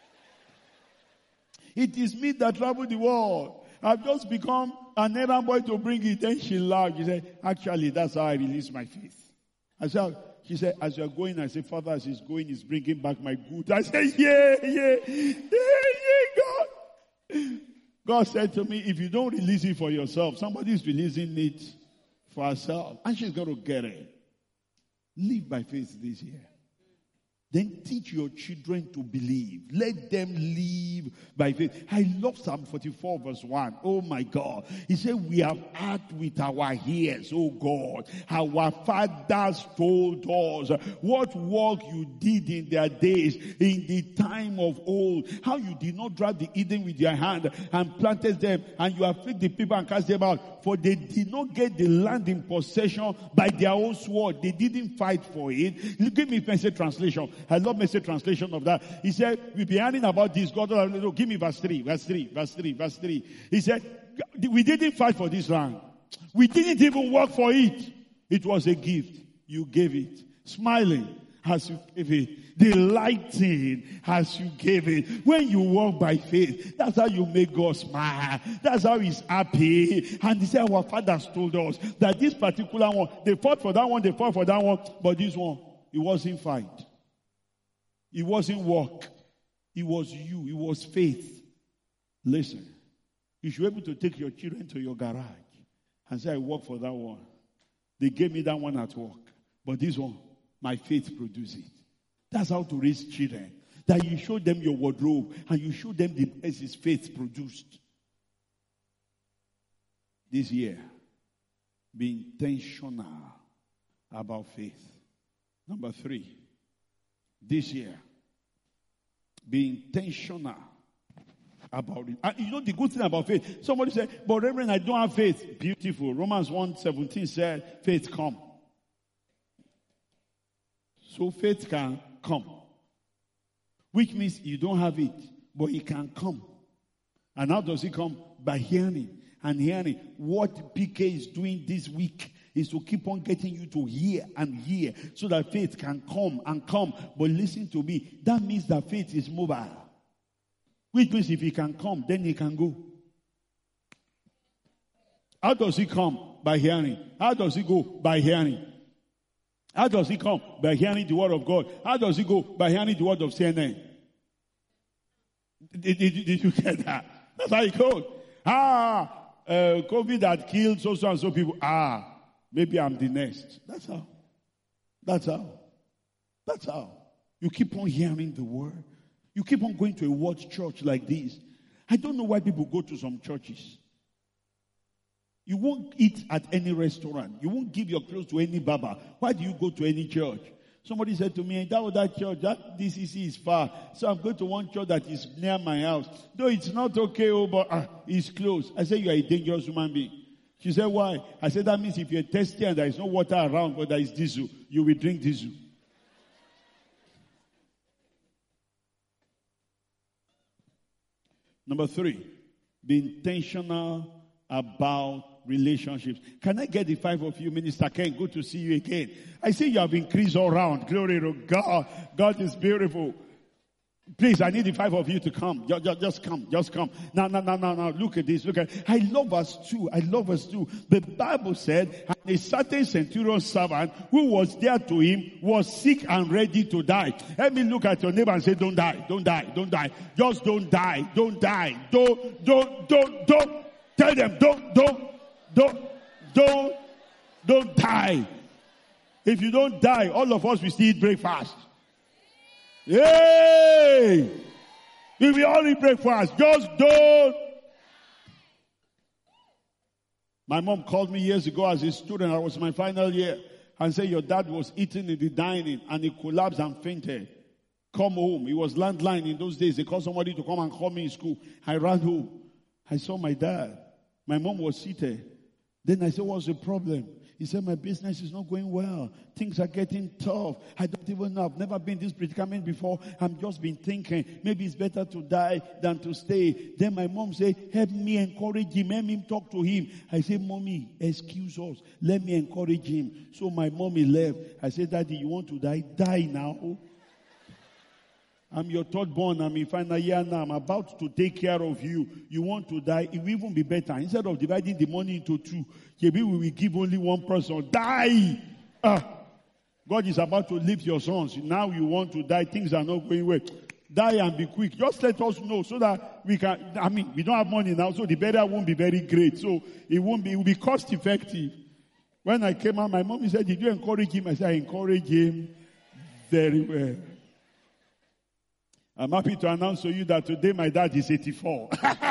It is me that travel the world. I've just become an errand boy to bring it. Then she laughed. She said, actually, that's how I release my faith. I said, she said, as you're going, I said, Father, as he's going, he's bringing back my goods. I said, yeah, yeah, yeah, yeah, God. God said to me, if you don't release it for yourself, somebody's releasing it for herself. And she's going to get it. Live by faith this year. Then teach your children to believe. Let them live by faith. I love Psalm forty-four verse one. Oh my God. He said, we have heard with our ears, oh God. Our fathers told us what work you did in their days, in the time of old. How you did not drive the Eden with your hand and planted them, and you afflict the people and cast them out. For they did not get the land in possession by their own sword. They didn't fight for it. Give me Message translation. I love Message translation of that. He said, we've been hearing about this. God, no, give me verse three, verse three, verse three, verse three. He said, we didn't fight for this land. We didn't even work for it. It was a gift. You gave it. Smiling as you gave it. Delighting as you gave it. When you walk by faith, that's how you make God smile. That's how He's happy. And He said, our fathers told us that this particular one, they fought for that one, they fought for that one, but this one, it wasn't fight. It wasn't work. It was you. It was faith. Listen, you should be able to take your children to your garage and say, I work for that one. They gave me that one at work. But this one, my faith produced it. That's how to raise children. That you show them your wardrobe and you show them the best His faith produced. This year, be intentional about faith. Number three, this year, be intentional about it. And you know the good thing about faith? Somebody said, but Reverend, I don't have faith. Beautiful. Romans one seventeen said, faith come. So faith can come. Which means you don't have it, but it can come. And how does it come? By hearing and hearing. What P K is doing this week is to keep on getting you to hear and hear so that faith can come and come. But listen to me. That means that faith is mobile. Which means if it can come, then it can go. How does it come? By hearing. How does it go? By hearing. How does it come? By hearing the word of God. How does it go? By hearing the word of C N N. Did, did, did you get that? That's how it goes. Ah, uh, COVID had killed so, so and so people. Ah, maybe I'm the next. That's how. That's how. That's how. You keep on hearing the word. You keep on going to a word church like this. I don't know why people go to some churches. You won't eat at any restaurant. You won't give your clothes to any barber. Why do you go to any church? Somebody said to me, that was that church, that D C C is far. So I'm going to one church that is near my house. Though it's not okay, oh, but uh, it's close. I said, you are a dangerous human being. She said, why? I said, that means if you're thirsty and there is no water around, but there is diesel, you will drink diesel. Number three, be intentional about relationships. Can I get the five of you, Minister Ken? Good to see you again. I see you have increased all around. Glory to God. God is beautiful. Please, I need the five of you to come. Just, just, just come. Just come. Now, now, now, now, now. Look at this. Look at it. I love verse two. I love verse two. The Bible said, and a certain centurion servant who was there to him was sick and ready to die. Let me look at your neighbor and say, don't die. Don't die. Don't die. Just don't die. Don't die. Don't, don't, don't, don't. Tell them, don't, don't, don't, don't, don't die. If you don't die, all of us will still eat breakfast. Hey! We will all eat breakfast. Just don't. My mom called me years ago as a student. I was my final year. And said, your dad was eating in the dining and he collapsed and fainted. Come home. It was landline in those days. They called somebody to come and call me in school. I ran home. I saw my dad. My mom was seated. Then I said, what's the problem? He said, my business is not going well. Things are getting tough. I don't even know. I've never been in this predicament before. I've just been thinking, maybe it's better to die than to stay. Then my mom said, help me encourage him. Let me talk to him. I said, mommy, excuse us. Let me encourage him. So my mommy left. I said, daddy, you want to die? Die now. I'm your third born. I'm in final year now. I'm about to take care of you. You want to die? It will even be better. Instead of dividing the money into two, maybe we will give only one person. Die! Ah. God is about to lift your sons. Now you want to die. Things are not going well. Die and be quick. Just let us know so that we can, I mean, we don't have money now, so the burial won't be very great. So it won't be, it will be cost effective. When I came out, my mom said, did you encourage him? I said, I encourage him very well. I'm happy to announce to you that today my dad is eighty-four.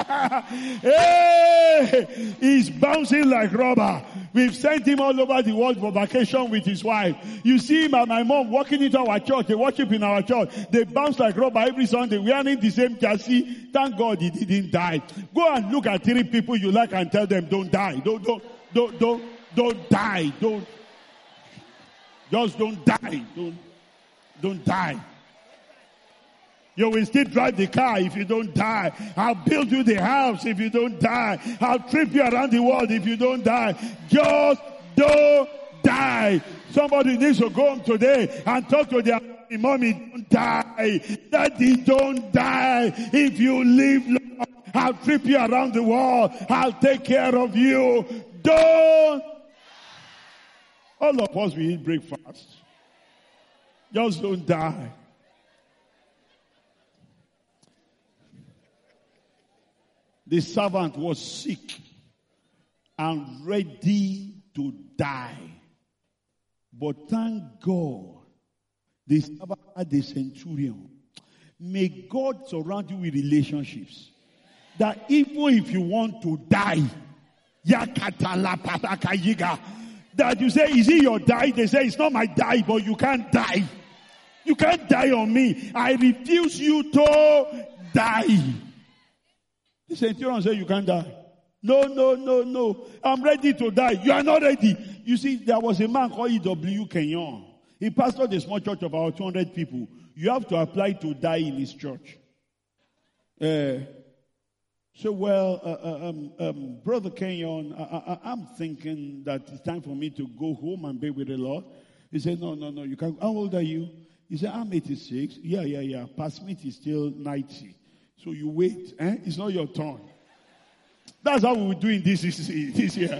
Hey, he's bouncing like rubber. We've sent him all over the world for vacation with his wife. You see him and my mom walking into our church. They worship in our church. They bounce like rubber every Sunday. We are in the same jersey. Thank God he didn't die. Go and look at three people you like and tell them don't die. Don't, don't, don't, don't, don't die. Don't, just don't die. Don't, don't die. You will still drive the car if you don't die. I'll build you the house if you don't die. I'll trip you around the world if you don't die. Just don't die. Somebody needs to go home today and talk to their mommy. Don't die. Daddy, don't die. If you live long, I'll trip you around the world. I'll take care of you. Don't. All of us will eat breakfast. Just don't die. The servant was sick and ready to die. But thank God, the servant had the centurion. May God surround you with relationships. That even if you want to die, that you say, is it your die? They say, it's not my die, but you can't die. You can't die on me. I refuse you to die. The centurion said, you can't die. No, no, no, no. I'm ready to die. You are not ready. You see, there was a man called E W Kenyon. He pastored a small church of about two hundred people. You have to apply to die in his church. Uh, so, well, uh, uh, um, um, Brother Kenyon, I, I, I'm thinking that it's time for me to go home and be with the Lord. He said, no, no, no, you can't. How old are you? He said, I'm eighty-six. Yeah, yeah, yeah. Past me is still ninety. So you wait, eh? It's not your turn. That's how we're doing this, this, this year.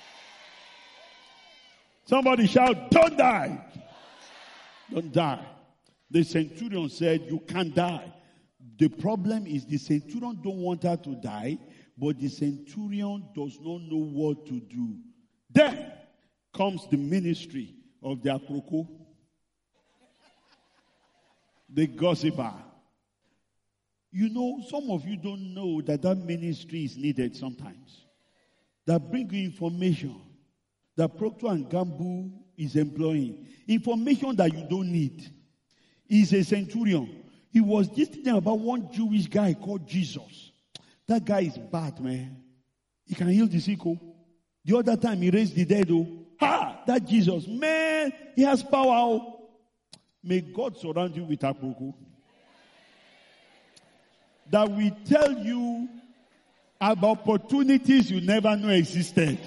Somebody shout, don't die. Don't die. The centurion said, you can't die. The problem is the centurion don't want her to die, but the centurion does not know what to do. Then comes the ministry of the aproko, the gossiper. You know, some of you don't know that that ministry is needed sometimes. That bring you information that Procter and Gamble is employing. Information that you don't need. He's a centurion. He was just thinking about one Jewish guy called Jesus. That guy is bad, man. He can heal the sick. The other time he raised the dead. Oh, ha! That Jesus, man, he has power. May God surround you with aproko. That we tell you about opportunities you never knew existed.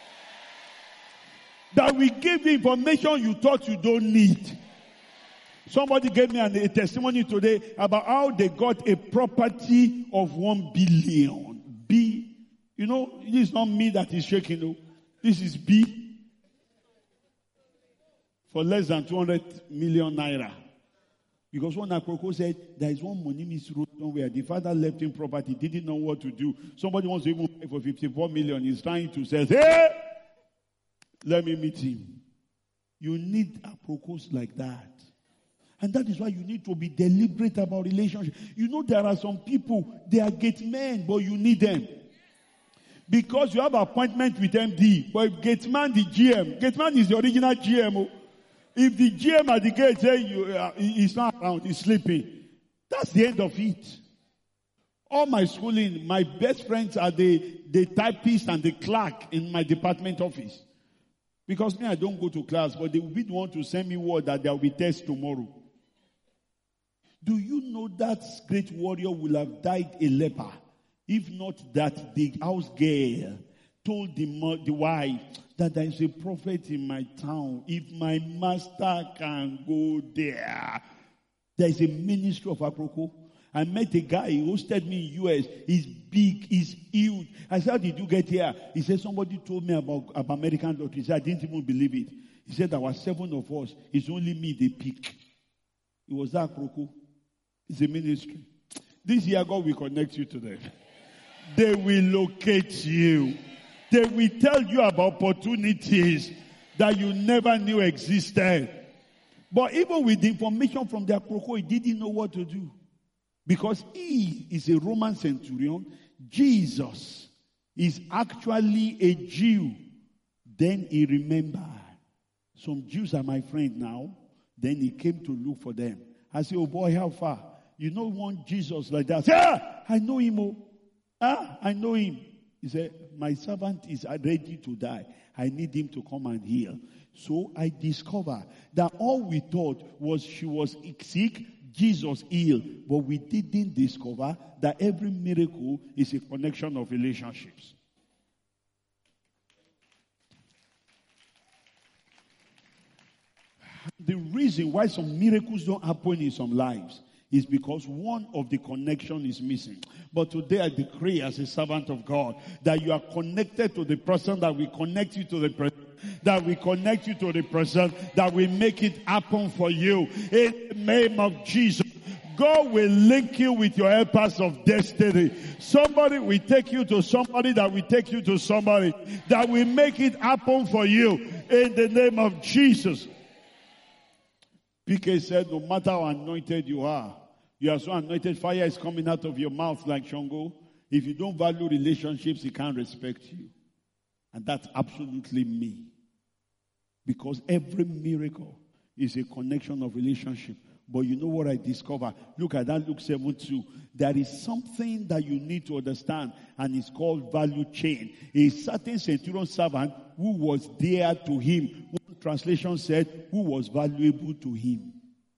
That we give you information you thought you don't need. Somebody gave me an, a testimony today about how they got a property of one billion. B. You know, this is not me that is shaking. No. This is B. For less than two hundred million naira. Because one aproko said, there is one money misroad somewhere. The father left him property, didn't know what to do. Somebody wants to even buy for fifty-four million. He's trying to say, hey, let me meet him. You need aprokos like that. And that is why you need to be deliberate about relationships. You know, there are some people, they are gate men, but you need them. Because you have an appointment with M D, but gate man, the G M, gate man is the original G M. If the G M at the gate say you, uh, he's not around, he's sleeping, that's the end of it. All my schooling, my best friends are the, the typist and the clerk in my department office. Because me, I don't go to class, but they will be the one to send me word that there will be test tomorrow. Do you know that great warrior will have died a leper? If not that the house girl told the, the wife that there is a prophet in my town. If my master can go there. There is a ministry of aproko. I met a guy, he hosted me in U S. He's big, he's huge. I said, how did you get here? He said, somebody told me about, about American doctor. He said, I didn't even believe it. He said, there were seven of us. It's only me they pick. It was that aproko. It's a ministry. This year, God will connect you to them. They will locate you. They will tell you about opportunities that you never knew existed. But even with the information from the aproko, he didn't know what to do. Because he is a Roman centurion, Jesus is actually a Jew. Then he remembered, some Jews are my friend now. Then he came to look for them. I said, oh boy, how far? You don't want Jesus like that. I said, ah, I know him. Oh. Ah, I know him. He said, my servant is ready to die. I need him to come and heal. So I discovered that all we thought was she was sick, Jesus healed. But we didn't discover that every miracle is a connection of relationships. The reason why some miracles don't happen in some lives is because one of the connection is missing. But today I decree as a servant of God that you are connected to the person that will connect you to the person, that will connect you to the person, that will make it happen for you. In the name of Jesus, God will link you with your helpers of destiny. Somebody will take you to somebody that will take you to somebody that will make it happen for you. In the name of Jesus. P K said, no matter how anointed you are, you are so anointed, fire is coming out of your mouth like Shango. If you don't value relationships, he can't respect you. And that's absolutely me. Because every miracle is a connection of relationship. But you know what I discovered? Look at that, Luke seven two. There is something that you need to understand, and it's called value chain. A certain centurion servant who was dear to him, one translation said, who was valuable to him.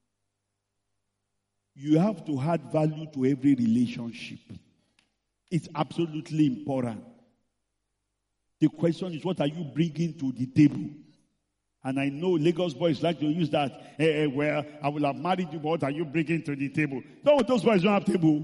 You have to add value to every relationship. It's absolutely important. The question is, what are you bringing to the table? And I know Lagos boys like to use that. Hey, hey, well, I will have married you, but what are you bringing to the table? Some of those boys don't have table.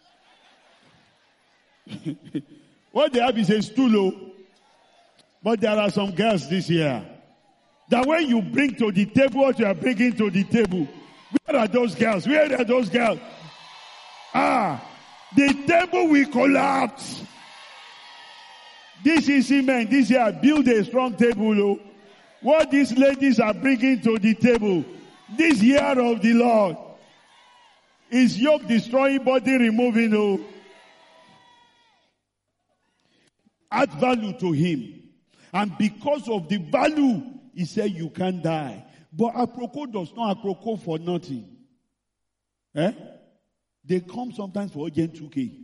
What they have is a stool. But there are some girls this year that when you bring to the table what you are bringing to the table, where are those girls? Where are those girls? Ah, the table will collapse. This is cement. This year, build a strong table. Oh. What these ladies are bringing to the table this year of the Lord is yoke destroying, body removing. Oh. Add value to him. And because of the value, he said you can't die. But aproko does not aproko for nothing. Eh? They come sometimes for urgent two K.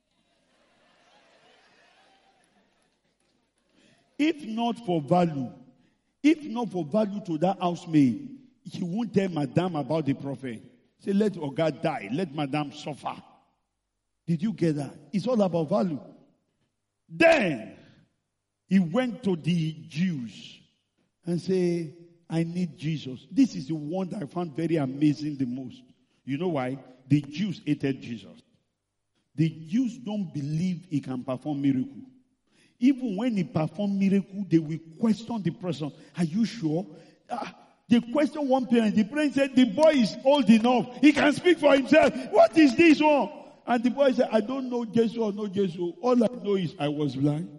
If not for value, if not for value to that housemaid, he won't tell madam about the prophet. Say, let Oga die. Let madam suffer. Did you get that? It's all about value. Then, he went to the Jews and said, I need Jesus. This is the one that I found very amazing the most. You know why? The Jews hated Jesus. The Jews don't believe he can perform miracle. Even when he performed miracle, they will question the person. Are you sure? Ah, they question one parent. The parent said, the boy is old enough. He can speak for himself. What is this one? And the boy said, I don't know Jesus or no Jesus. All I know is I was blind.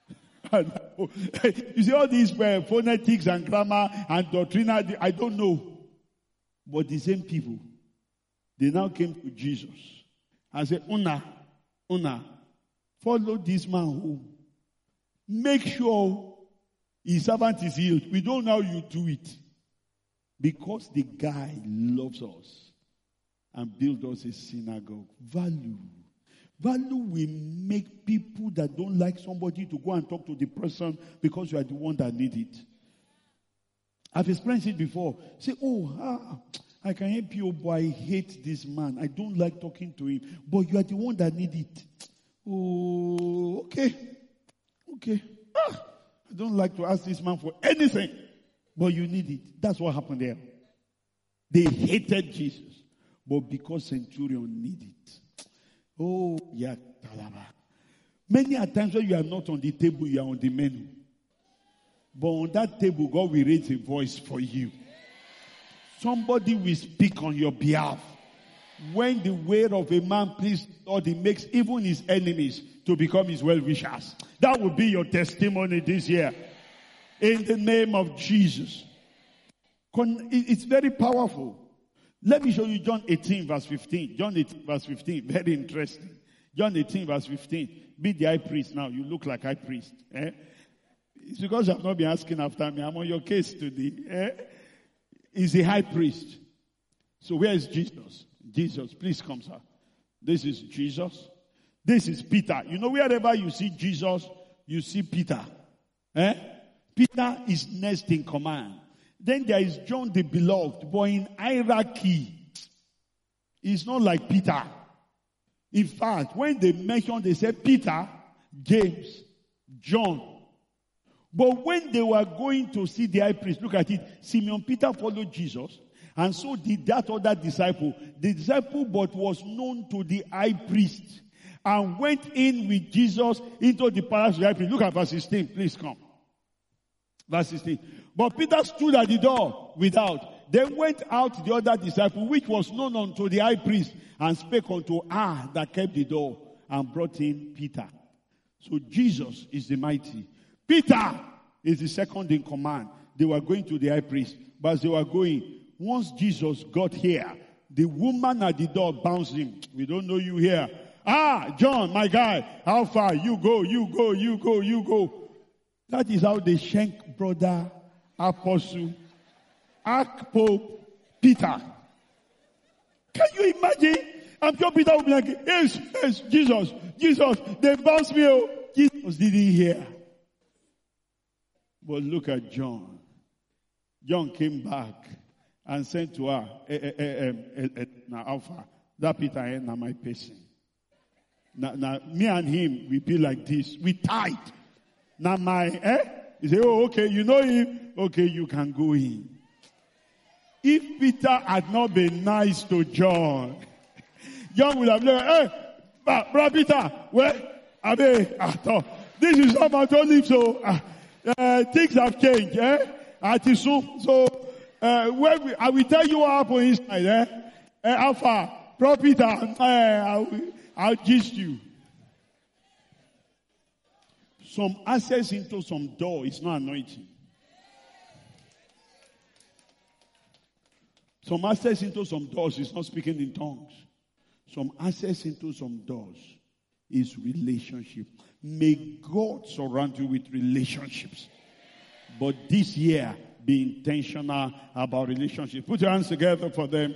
You see all these uh, phonetics and grammar and doctrine, I don't know. But the same people, they now came to Jesus and said, Una, Una, follow this man home. Make sure his servant is healed. We don't know how you do it. Because the guy loves us and built us a synagogue. Value. Value will make people that don't like somebody to go and talk to the person because you are the one that need it. I've experienced it before. Say, oh, ah, I can help you, but I hate this man. I don't like talking to him. But you are the one that need it. Oh, okay. Okay. Ah, I don't like to ask this man for anything. But you need it. That's what happened there. They hated Jesus. But because centurion needed it. Oh, yeah. Many a times when you are not on the table, you are on the menu. But on that table, God will raise a voice for you. Somebody will speak on your behalf. When the word of a man pleases God, he makes even his enemies to become his well-wishers. That will be your testimony this year. In the name of Jesus. It's very powerful. Let me show you John eighteen verse fifteen. John eighteen verse fifteen. Very interesting. John eighteen verse fifteen. Be the high priest now. You look like high priest. Eh? It's because you have not been asking after me. I'm on your case today. Eh? He's a high priest. So where is Jesus? Jesus, please come, sir. This is Jesus. This is Peter. You know, wherever you see Jesus, you see Peter. Eh? Peter is next in command. Then there is John the Beloved, but in hierarchy, he's not like Peter. In fact, when they mentioned, they said Peter, James, John. But when they were going to see the high priest, look at it, Simeon Peter followed Jesus, and so did that other disciple. The disciple but was known to the high priest, and went in with Jesus into the palace of the high priest. Look at verse sixteen, please come. Verse sixteen. But Peter stood at the door without. Then went out the other disciple, which was known unto the high priest, and spake unto her that kept the door, and brought in Peter. So Jesus is the mighty. Peter is the second in command. They were going to the high priest. But as they were going, once Jesus got here, the woman at the door bounced him. We don't know you here. Ah, John, my guy, how far? You go, you go, you go, you go. That is how they shank brother, apostle, Archpope Peter. Can you imagine? I'm sure Peter will be like, yes, yes, Jesus, Jesus, they bounced me. Oh. Jesus didn't hear. But look at John. John came back and said to her, eh, eh, eh, eh, eh, now Alpha, that Peter ain't now my person. Now, now, me and him, we be like this. We tight. Now my, eh? He said, oh, okay, you know him. Okay, you can go in. If Peter had not been nice to John, John would have been like, hey, brother Peter, well, I mean, I thought, this is how I told him so. Uh, uh, things have changed, eh? So, so uh, when we, I will tell you what happened inside, eh? Uh, Alpha, brother Peter, uh, I will, I'll gist you. Some access into some door is not anointing. Some access into some doors is not speaking in tongues. Some access into some doors is relationship. May God surround you with relationships. But this year, be intentional about relationships. Put your hands together for them.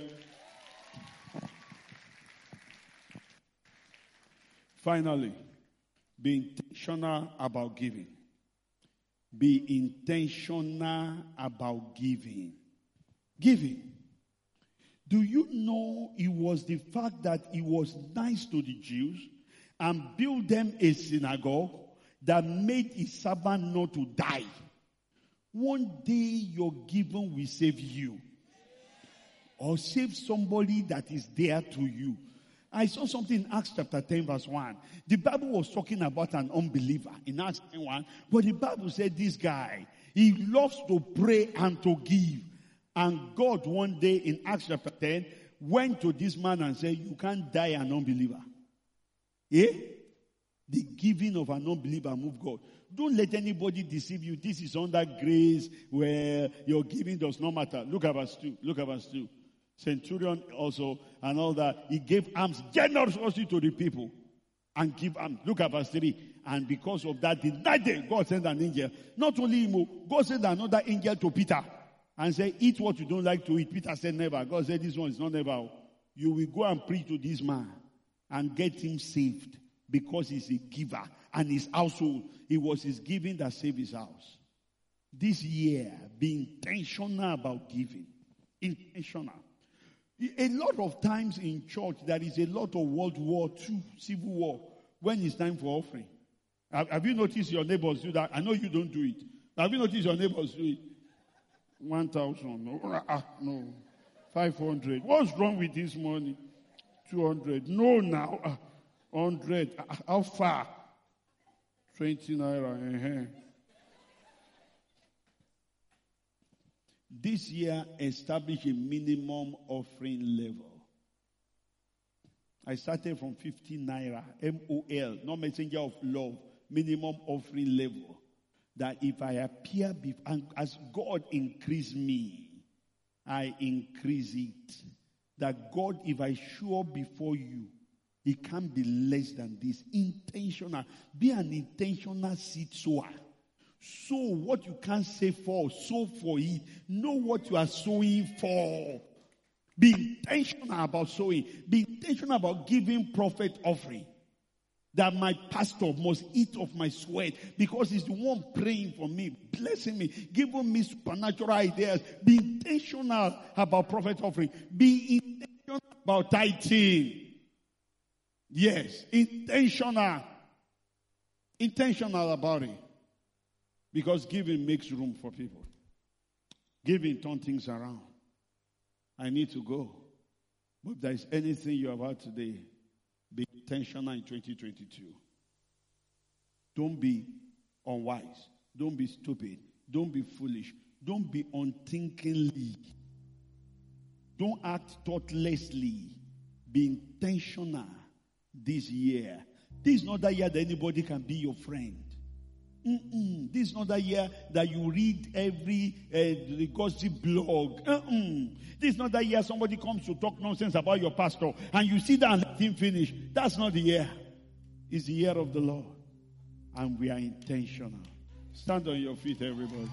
Finally, be intentional about giving. Be intentional about giving. Giving. Do you know it was the fact that he was nice to the Jews and built them a synagogue that made his servant not to die? One day your giving will save you. Or save somebody that is there to you. I saw something in Acts chapter ten verse one. The Bible was talking about an unbeliever in Acts ten one. But the Bible said this guy, he loves to pray and to give. And God one day in Acts chapter ten went to this man and said, you can't die an unbeliever. Eh? The giving of an unbeliever moved God. Don't let anybody deceive you. This is under grace where your giving does not matter. Look at verse two. Look at verse two. Centurion also and all that. He gave alms generously to the people. And give alms. Look at verse three. And because of that, the night day, God sent an angel. Not only him, God sent another angel to Peter. And said, eat what you don't like to eat. Peter said, never. God said, this one is not never. You will go and preach to this man and get him saved because he's a giver. And his household, it was his giving that saved his house. This year, be intentional about giving. Intentional. A lot of times in church, there is a lot of World War Two, Civil War, when it's time for offering. Have, have you noticed your neighbors do that? I know you don't do it. Have you noticed your neighbors do it? One thousand, no, ah, no. Five hundred. What's wrong with this money? Two hundred. No, now. Ah, hundred. Ah, how far? Twenty naira. Uh-huh. This year, establish a minimum offering level. I started from fifty naira. M O L, not messenger of love. Minimum offering level. That if I appear, before, and as God increase me, I increase it. that God, if I show up before you, it can't be less than this. Intentional. Be an intentional seed sower. Sow what you can't save for. Sow for it. Know what you are sowing for. Be intentional about sowing. Be intentional about giving prophet offering. That my pastor must eat of my sweat because he's the one praying for me, blessing me, giving me supernatural ideas. Be intentional about prophet offering. Be intentional about tithing. Yes, intentional. Intentional about it. Because giving makes room for people. Giving turns things around. I need to go. But if there is anything you have heard today, be intentional in twenty twenty-two. Don't be unwise. Don't be stupid. Don't be foolish. Don't be unthinkingly. Don't act thoughtlessly. Be intentional this year. This is not the year that anybody can be your friend. Mm-mm. This is not the year that you read every uh, gossip blog. Mm-mm. This is not the year somebody comes to talk nonsense about your pastor and you sit down and let him finish. That's not the year. It's the year of the Lord. And we are intentional. Stand on your feet, everybody.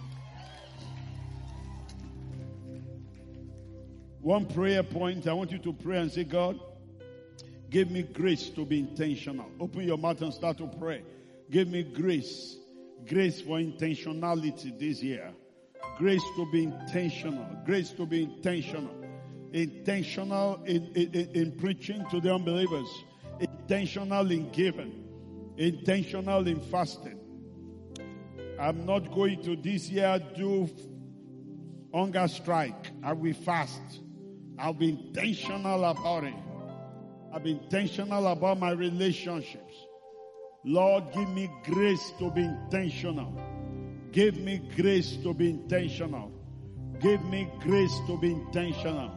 One prayer point. I want you to pray and say, God, give me grace to be intentional. Open your mouth and start to pray. Give me grace. Grace for intentionality this year. Grace to be intentional. Grace to be intentional. Intentional in, in, in preaching to the unbelievers. Intentional in giving. Intentional in fasting. I'm not going to this year do hunger strike. I will fast. I'll be intentional about it. I'll be intentional about my relationships. Lord, give me grace to be intentional. Give me grace to be intentional. Give me grace to be intentional.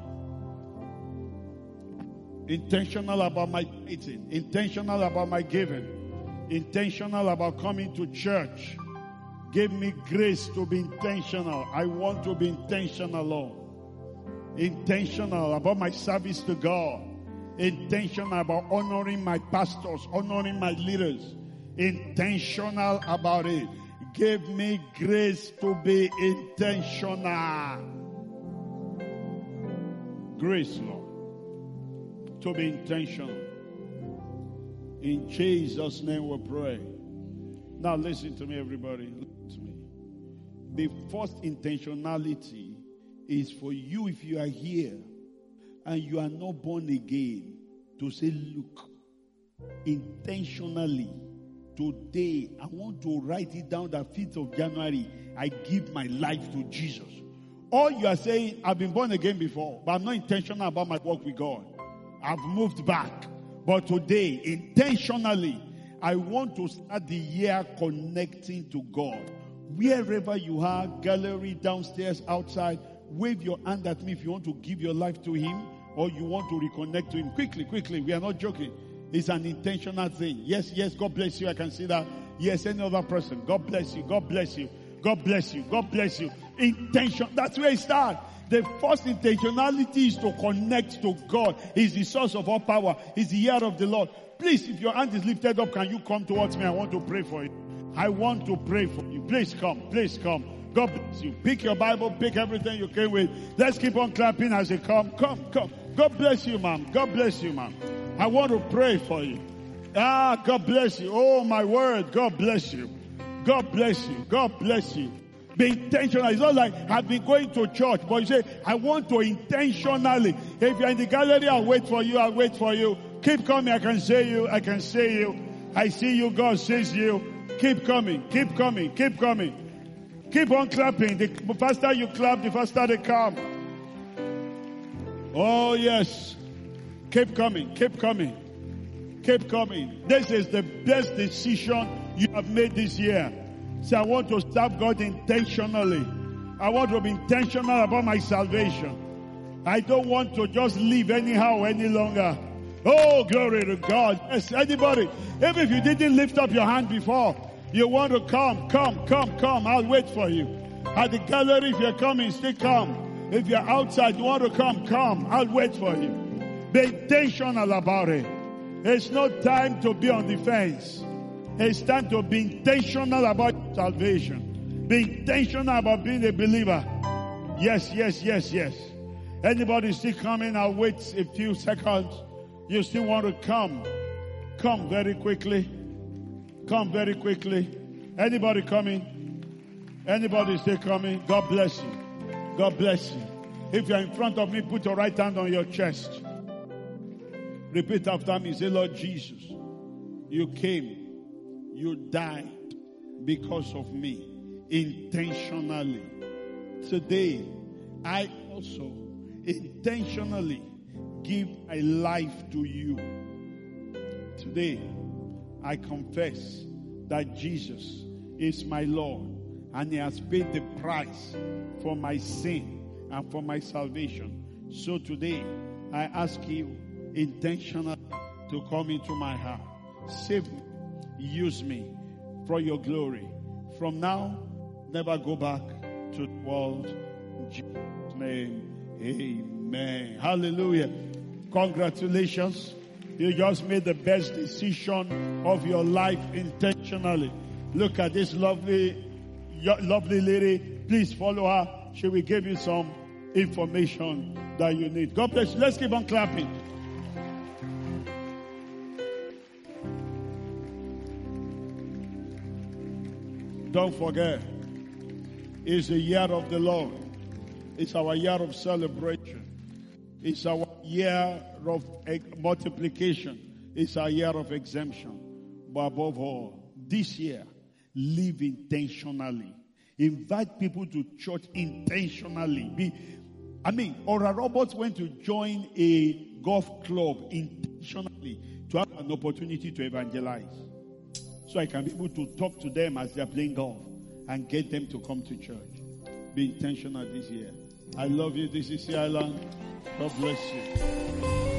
Intentional about my eating. Intentional about my giving. Intentional about coming to church. Give me grace to be intentional. I want to be intentional, Lord. Intentional about my service to God. Intentional about honoring my pastors, honoring my leaders. Intentional about it. Give me grace to be intentional. Grace, Lord, to be intentional. In Jesus' name we pray. Now listen to me, everybody. Listen to me. The first intentionality is for you, if you are here and you are not born again, to say, look, intentionally, today, I want to write it down that fifth of January, I give my life to Jesus. Or you are saying, I've been born again before, but I'm not intentional about my walk with God. I've moved back. But today, intentionally, I want to start the year connecting to God. Wherever you are, gallery, downstairs, outside, wave your hand at me if you want to give your life to Him or you want to reconnect to Him. Quickly, quickly. We are not joking. It's an intentional thing. Yes, yes, God bless you. I can see that. Yes, any other person. God bless you. God bless you. God bless you. God bless you. Intention. That's where it starts. The first intentionality is to connect to God. He's the source of all power. He's the year of the Lord. Please, if your hand is lifted up, can you come towards me? I want to pray for you. I want to pray for you. Please come. Please come. God bless you. Pick your Bible. Pick everything you came with. Let's keep on clapping as you come. Come, come. God bless you, ma'am. God bless you, ma'am. I want to pray for you. Ah, God bless you. Oh, my word. God bless you. God bless you. God bless you. Be intentional. It's not like I've been going to church, but you say, I want to intentionally. If you're in the gallery, I'll wait for you. I'll wait for you. Keep coming. I can see you. I can see you. I see you. God sees you. Keep coming. Keep coming. Keep coming. Keep on clapping. The faster you clap, the faster they come. Oh, yes. Keep coming. Keep coming. Keep coming. This is the best decision you have made this year. Say, I want to serve God intentionally. I want to be intentional about my salvation. I don't want to just live anyhow any longer. Oh, glory to God. Yes, anybody, even if you didn't lift up your hand before, you want to come, come, come, come. I'll wait for you. At the gallery, if you're coming, still come. If you're outside, you want to come, come. I'll wait for you. Be intentional about it. It's not time to be on the fence. It's time to be intentional about salvation. Be intentional about being a believer. Yes, yes, yes, yes. Anybody still coming? I'll wait a few seconds. You still want to come? Come very quickly. Come very quickly. Anybody coming? Anybody still coming? God bless you. God bless you. If you're in front of me, put your right hand on your chest. Repeat after me. Say, Lord Jesus, you came, you died because of me, intentionally. Today, I also intentionally give my life to you. Today, I confess that Jesus is my Lord and He has paid the price for my sin and for my salvation. So today, I ask you intentionally to come into my heart. Save me. Use me for your glory. From now, never go back to the world. In Jesus' name, amen. Hallelujah. Congratulations. You just made the best decision of your life intentionally. Look at this lovely, lovely lady. Please follow her. She will give you some information that you need. God bless you. Let's keep on clapping. Don't forget, it's the year of the Lord. It's our year of celebration. It's our year of multiplication. It's our year of exemption. But above all, this year, live intentionally. Invite people to church intentionally. Be, I mean, Ora Roberts went to join a golf club intentionally to have an opportunity to evangelize. So I can be able to talk to them as they're playing golf and get them to come to church. Be intentional this year. I love you. This is C Island. God bless you.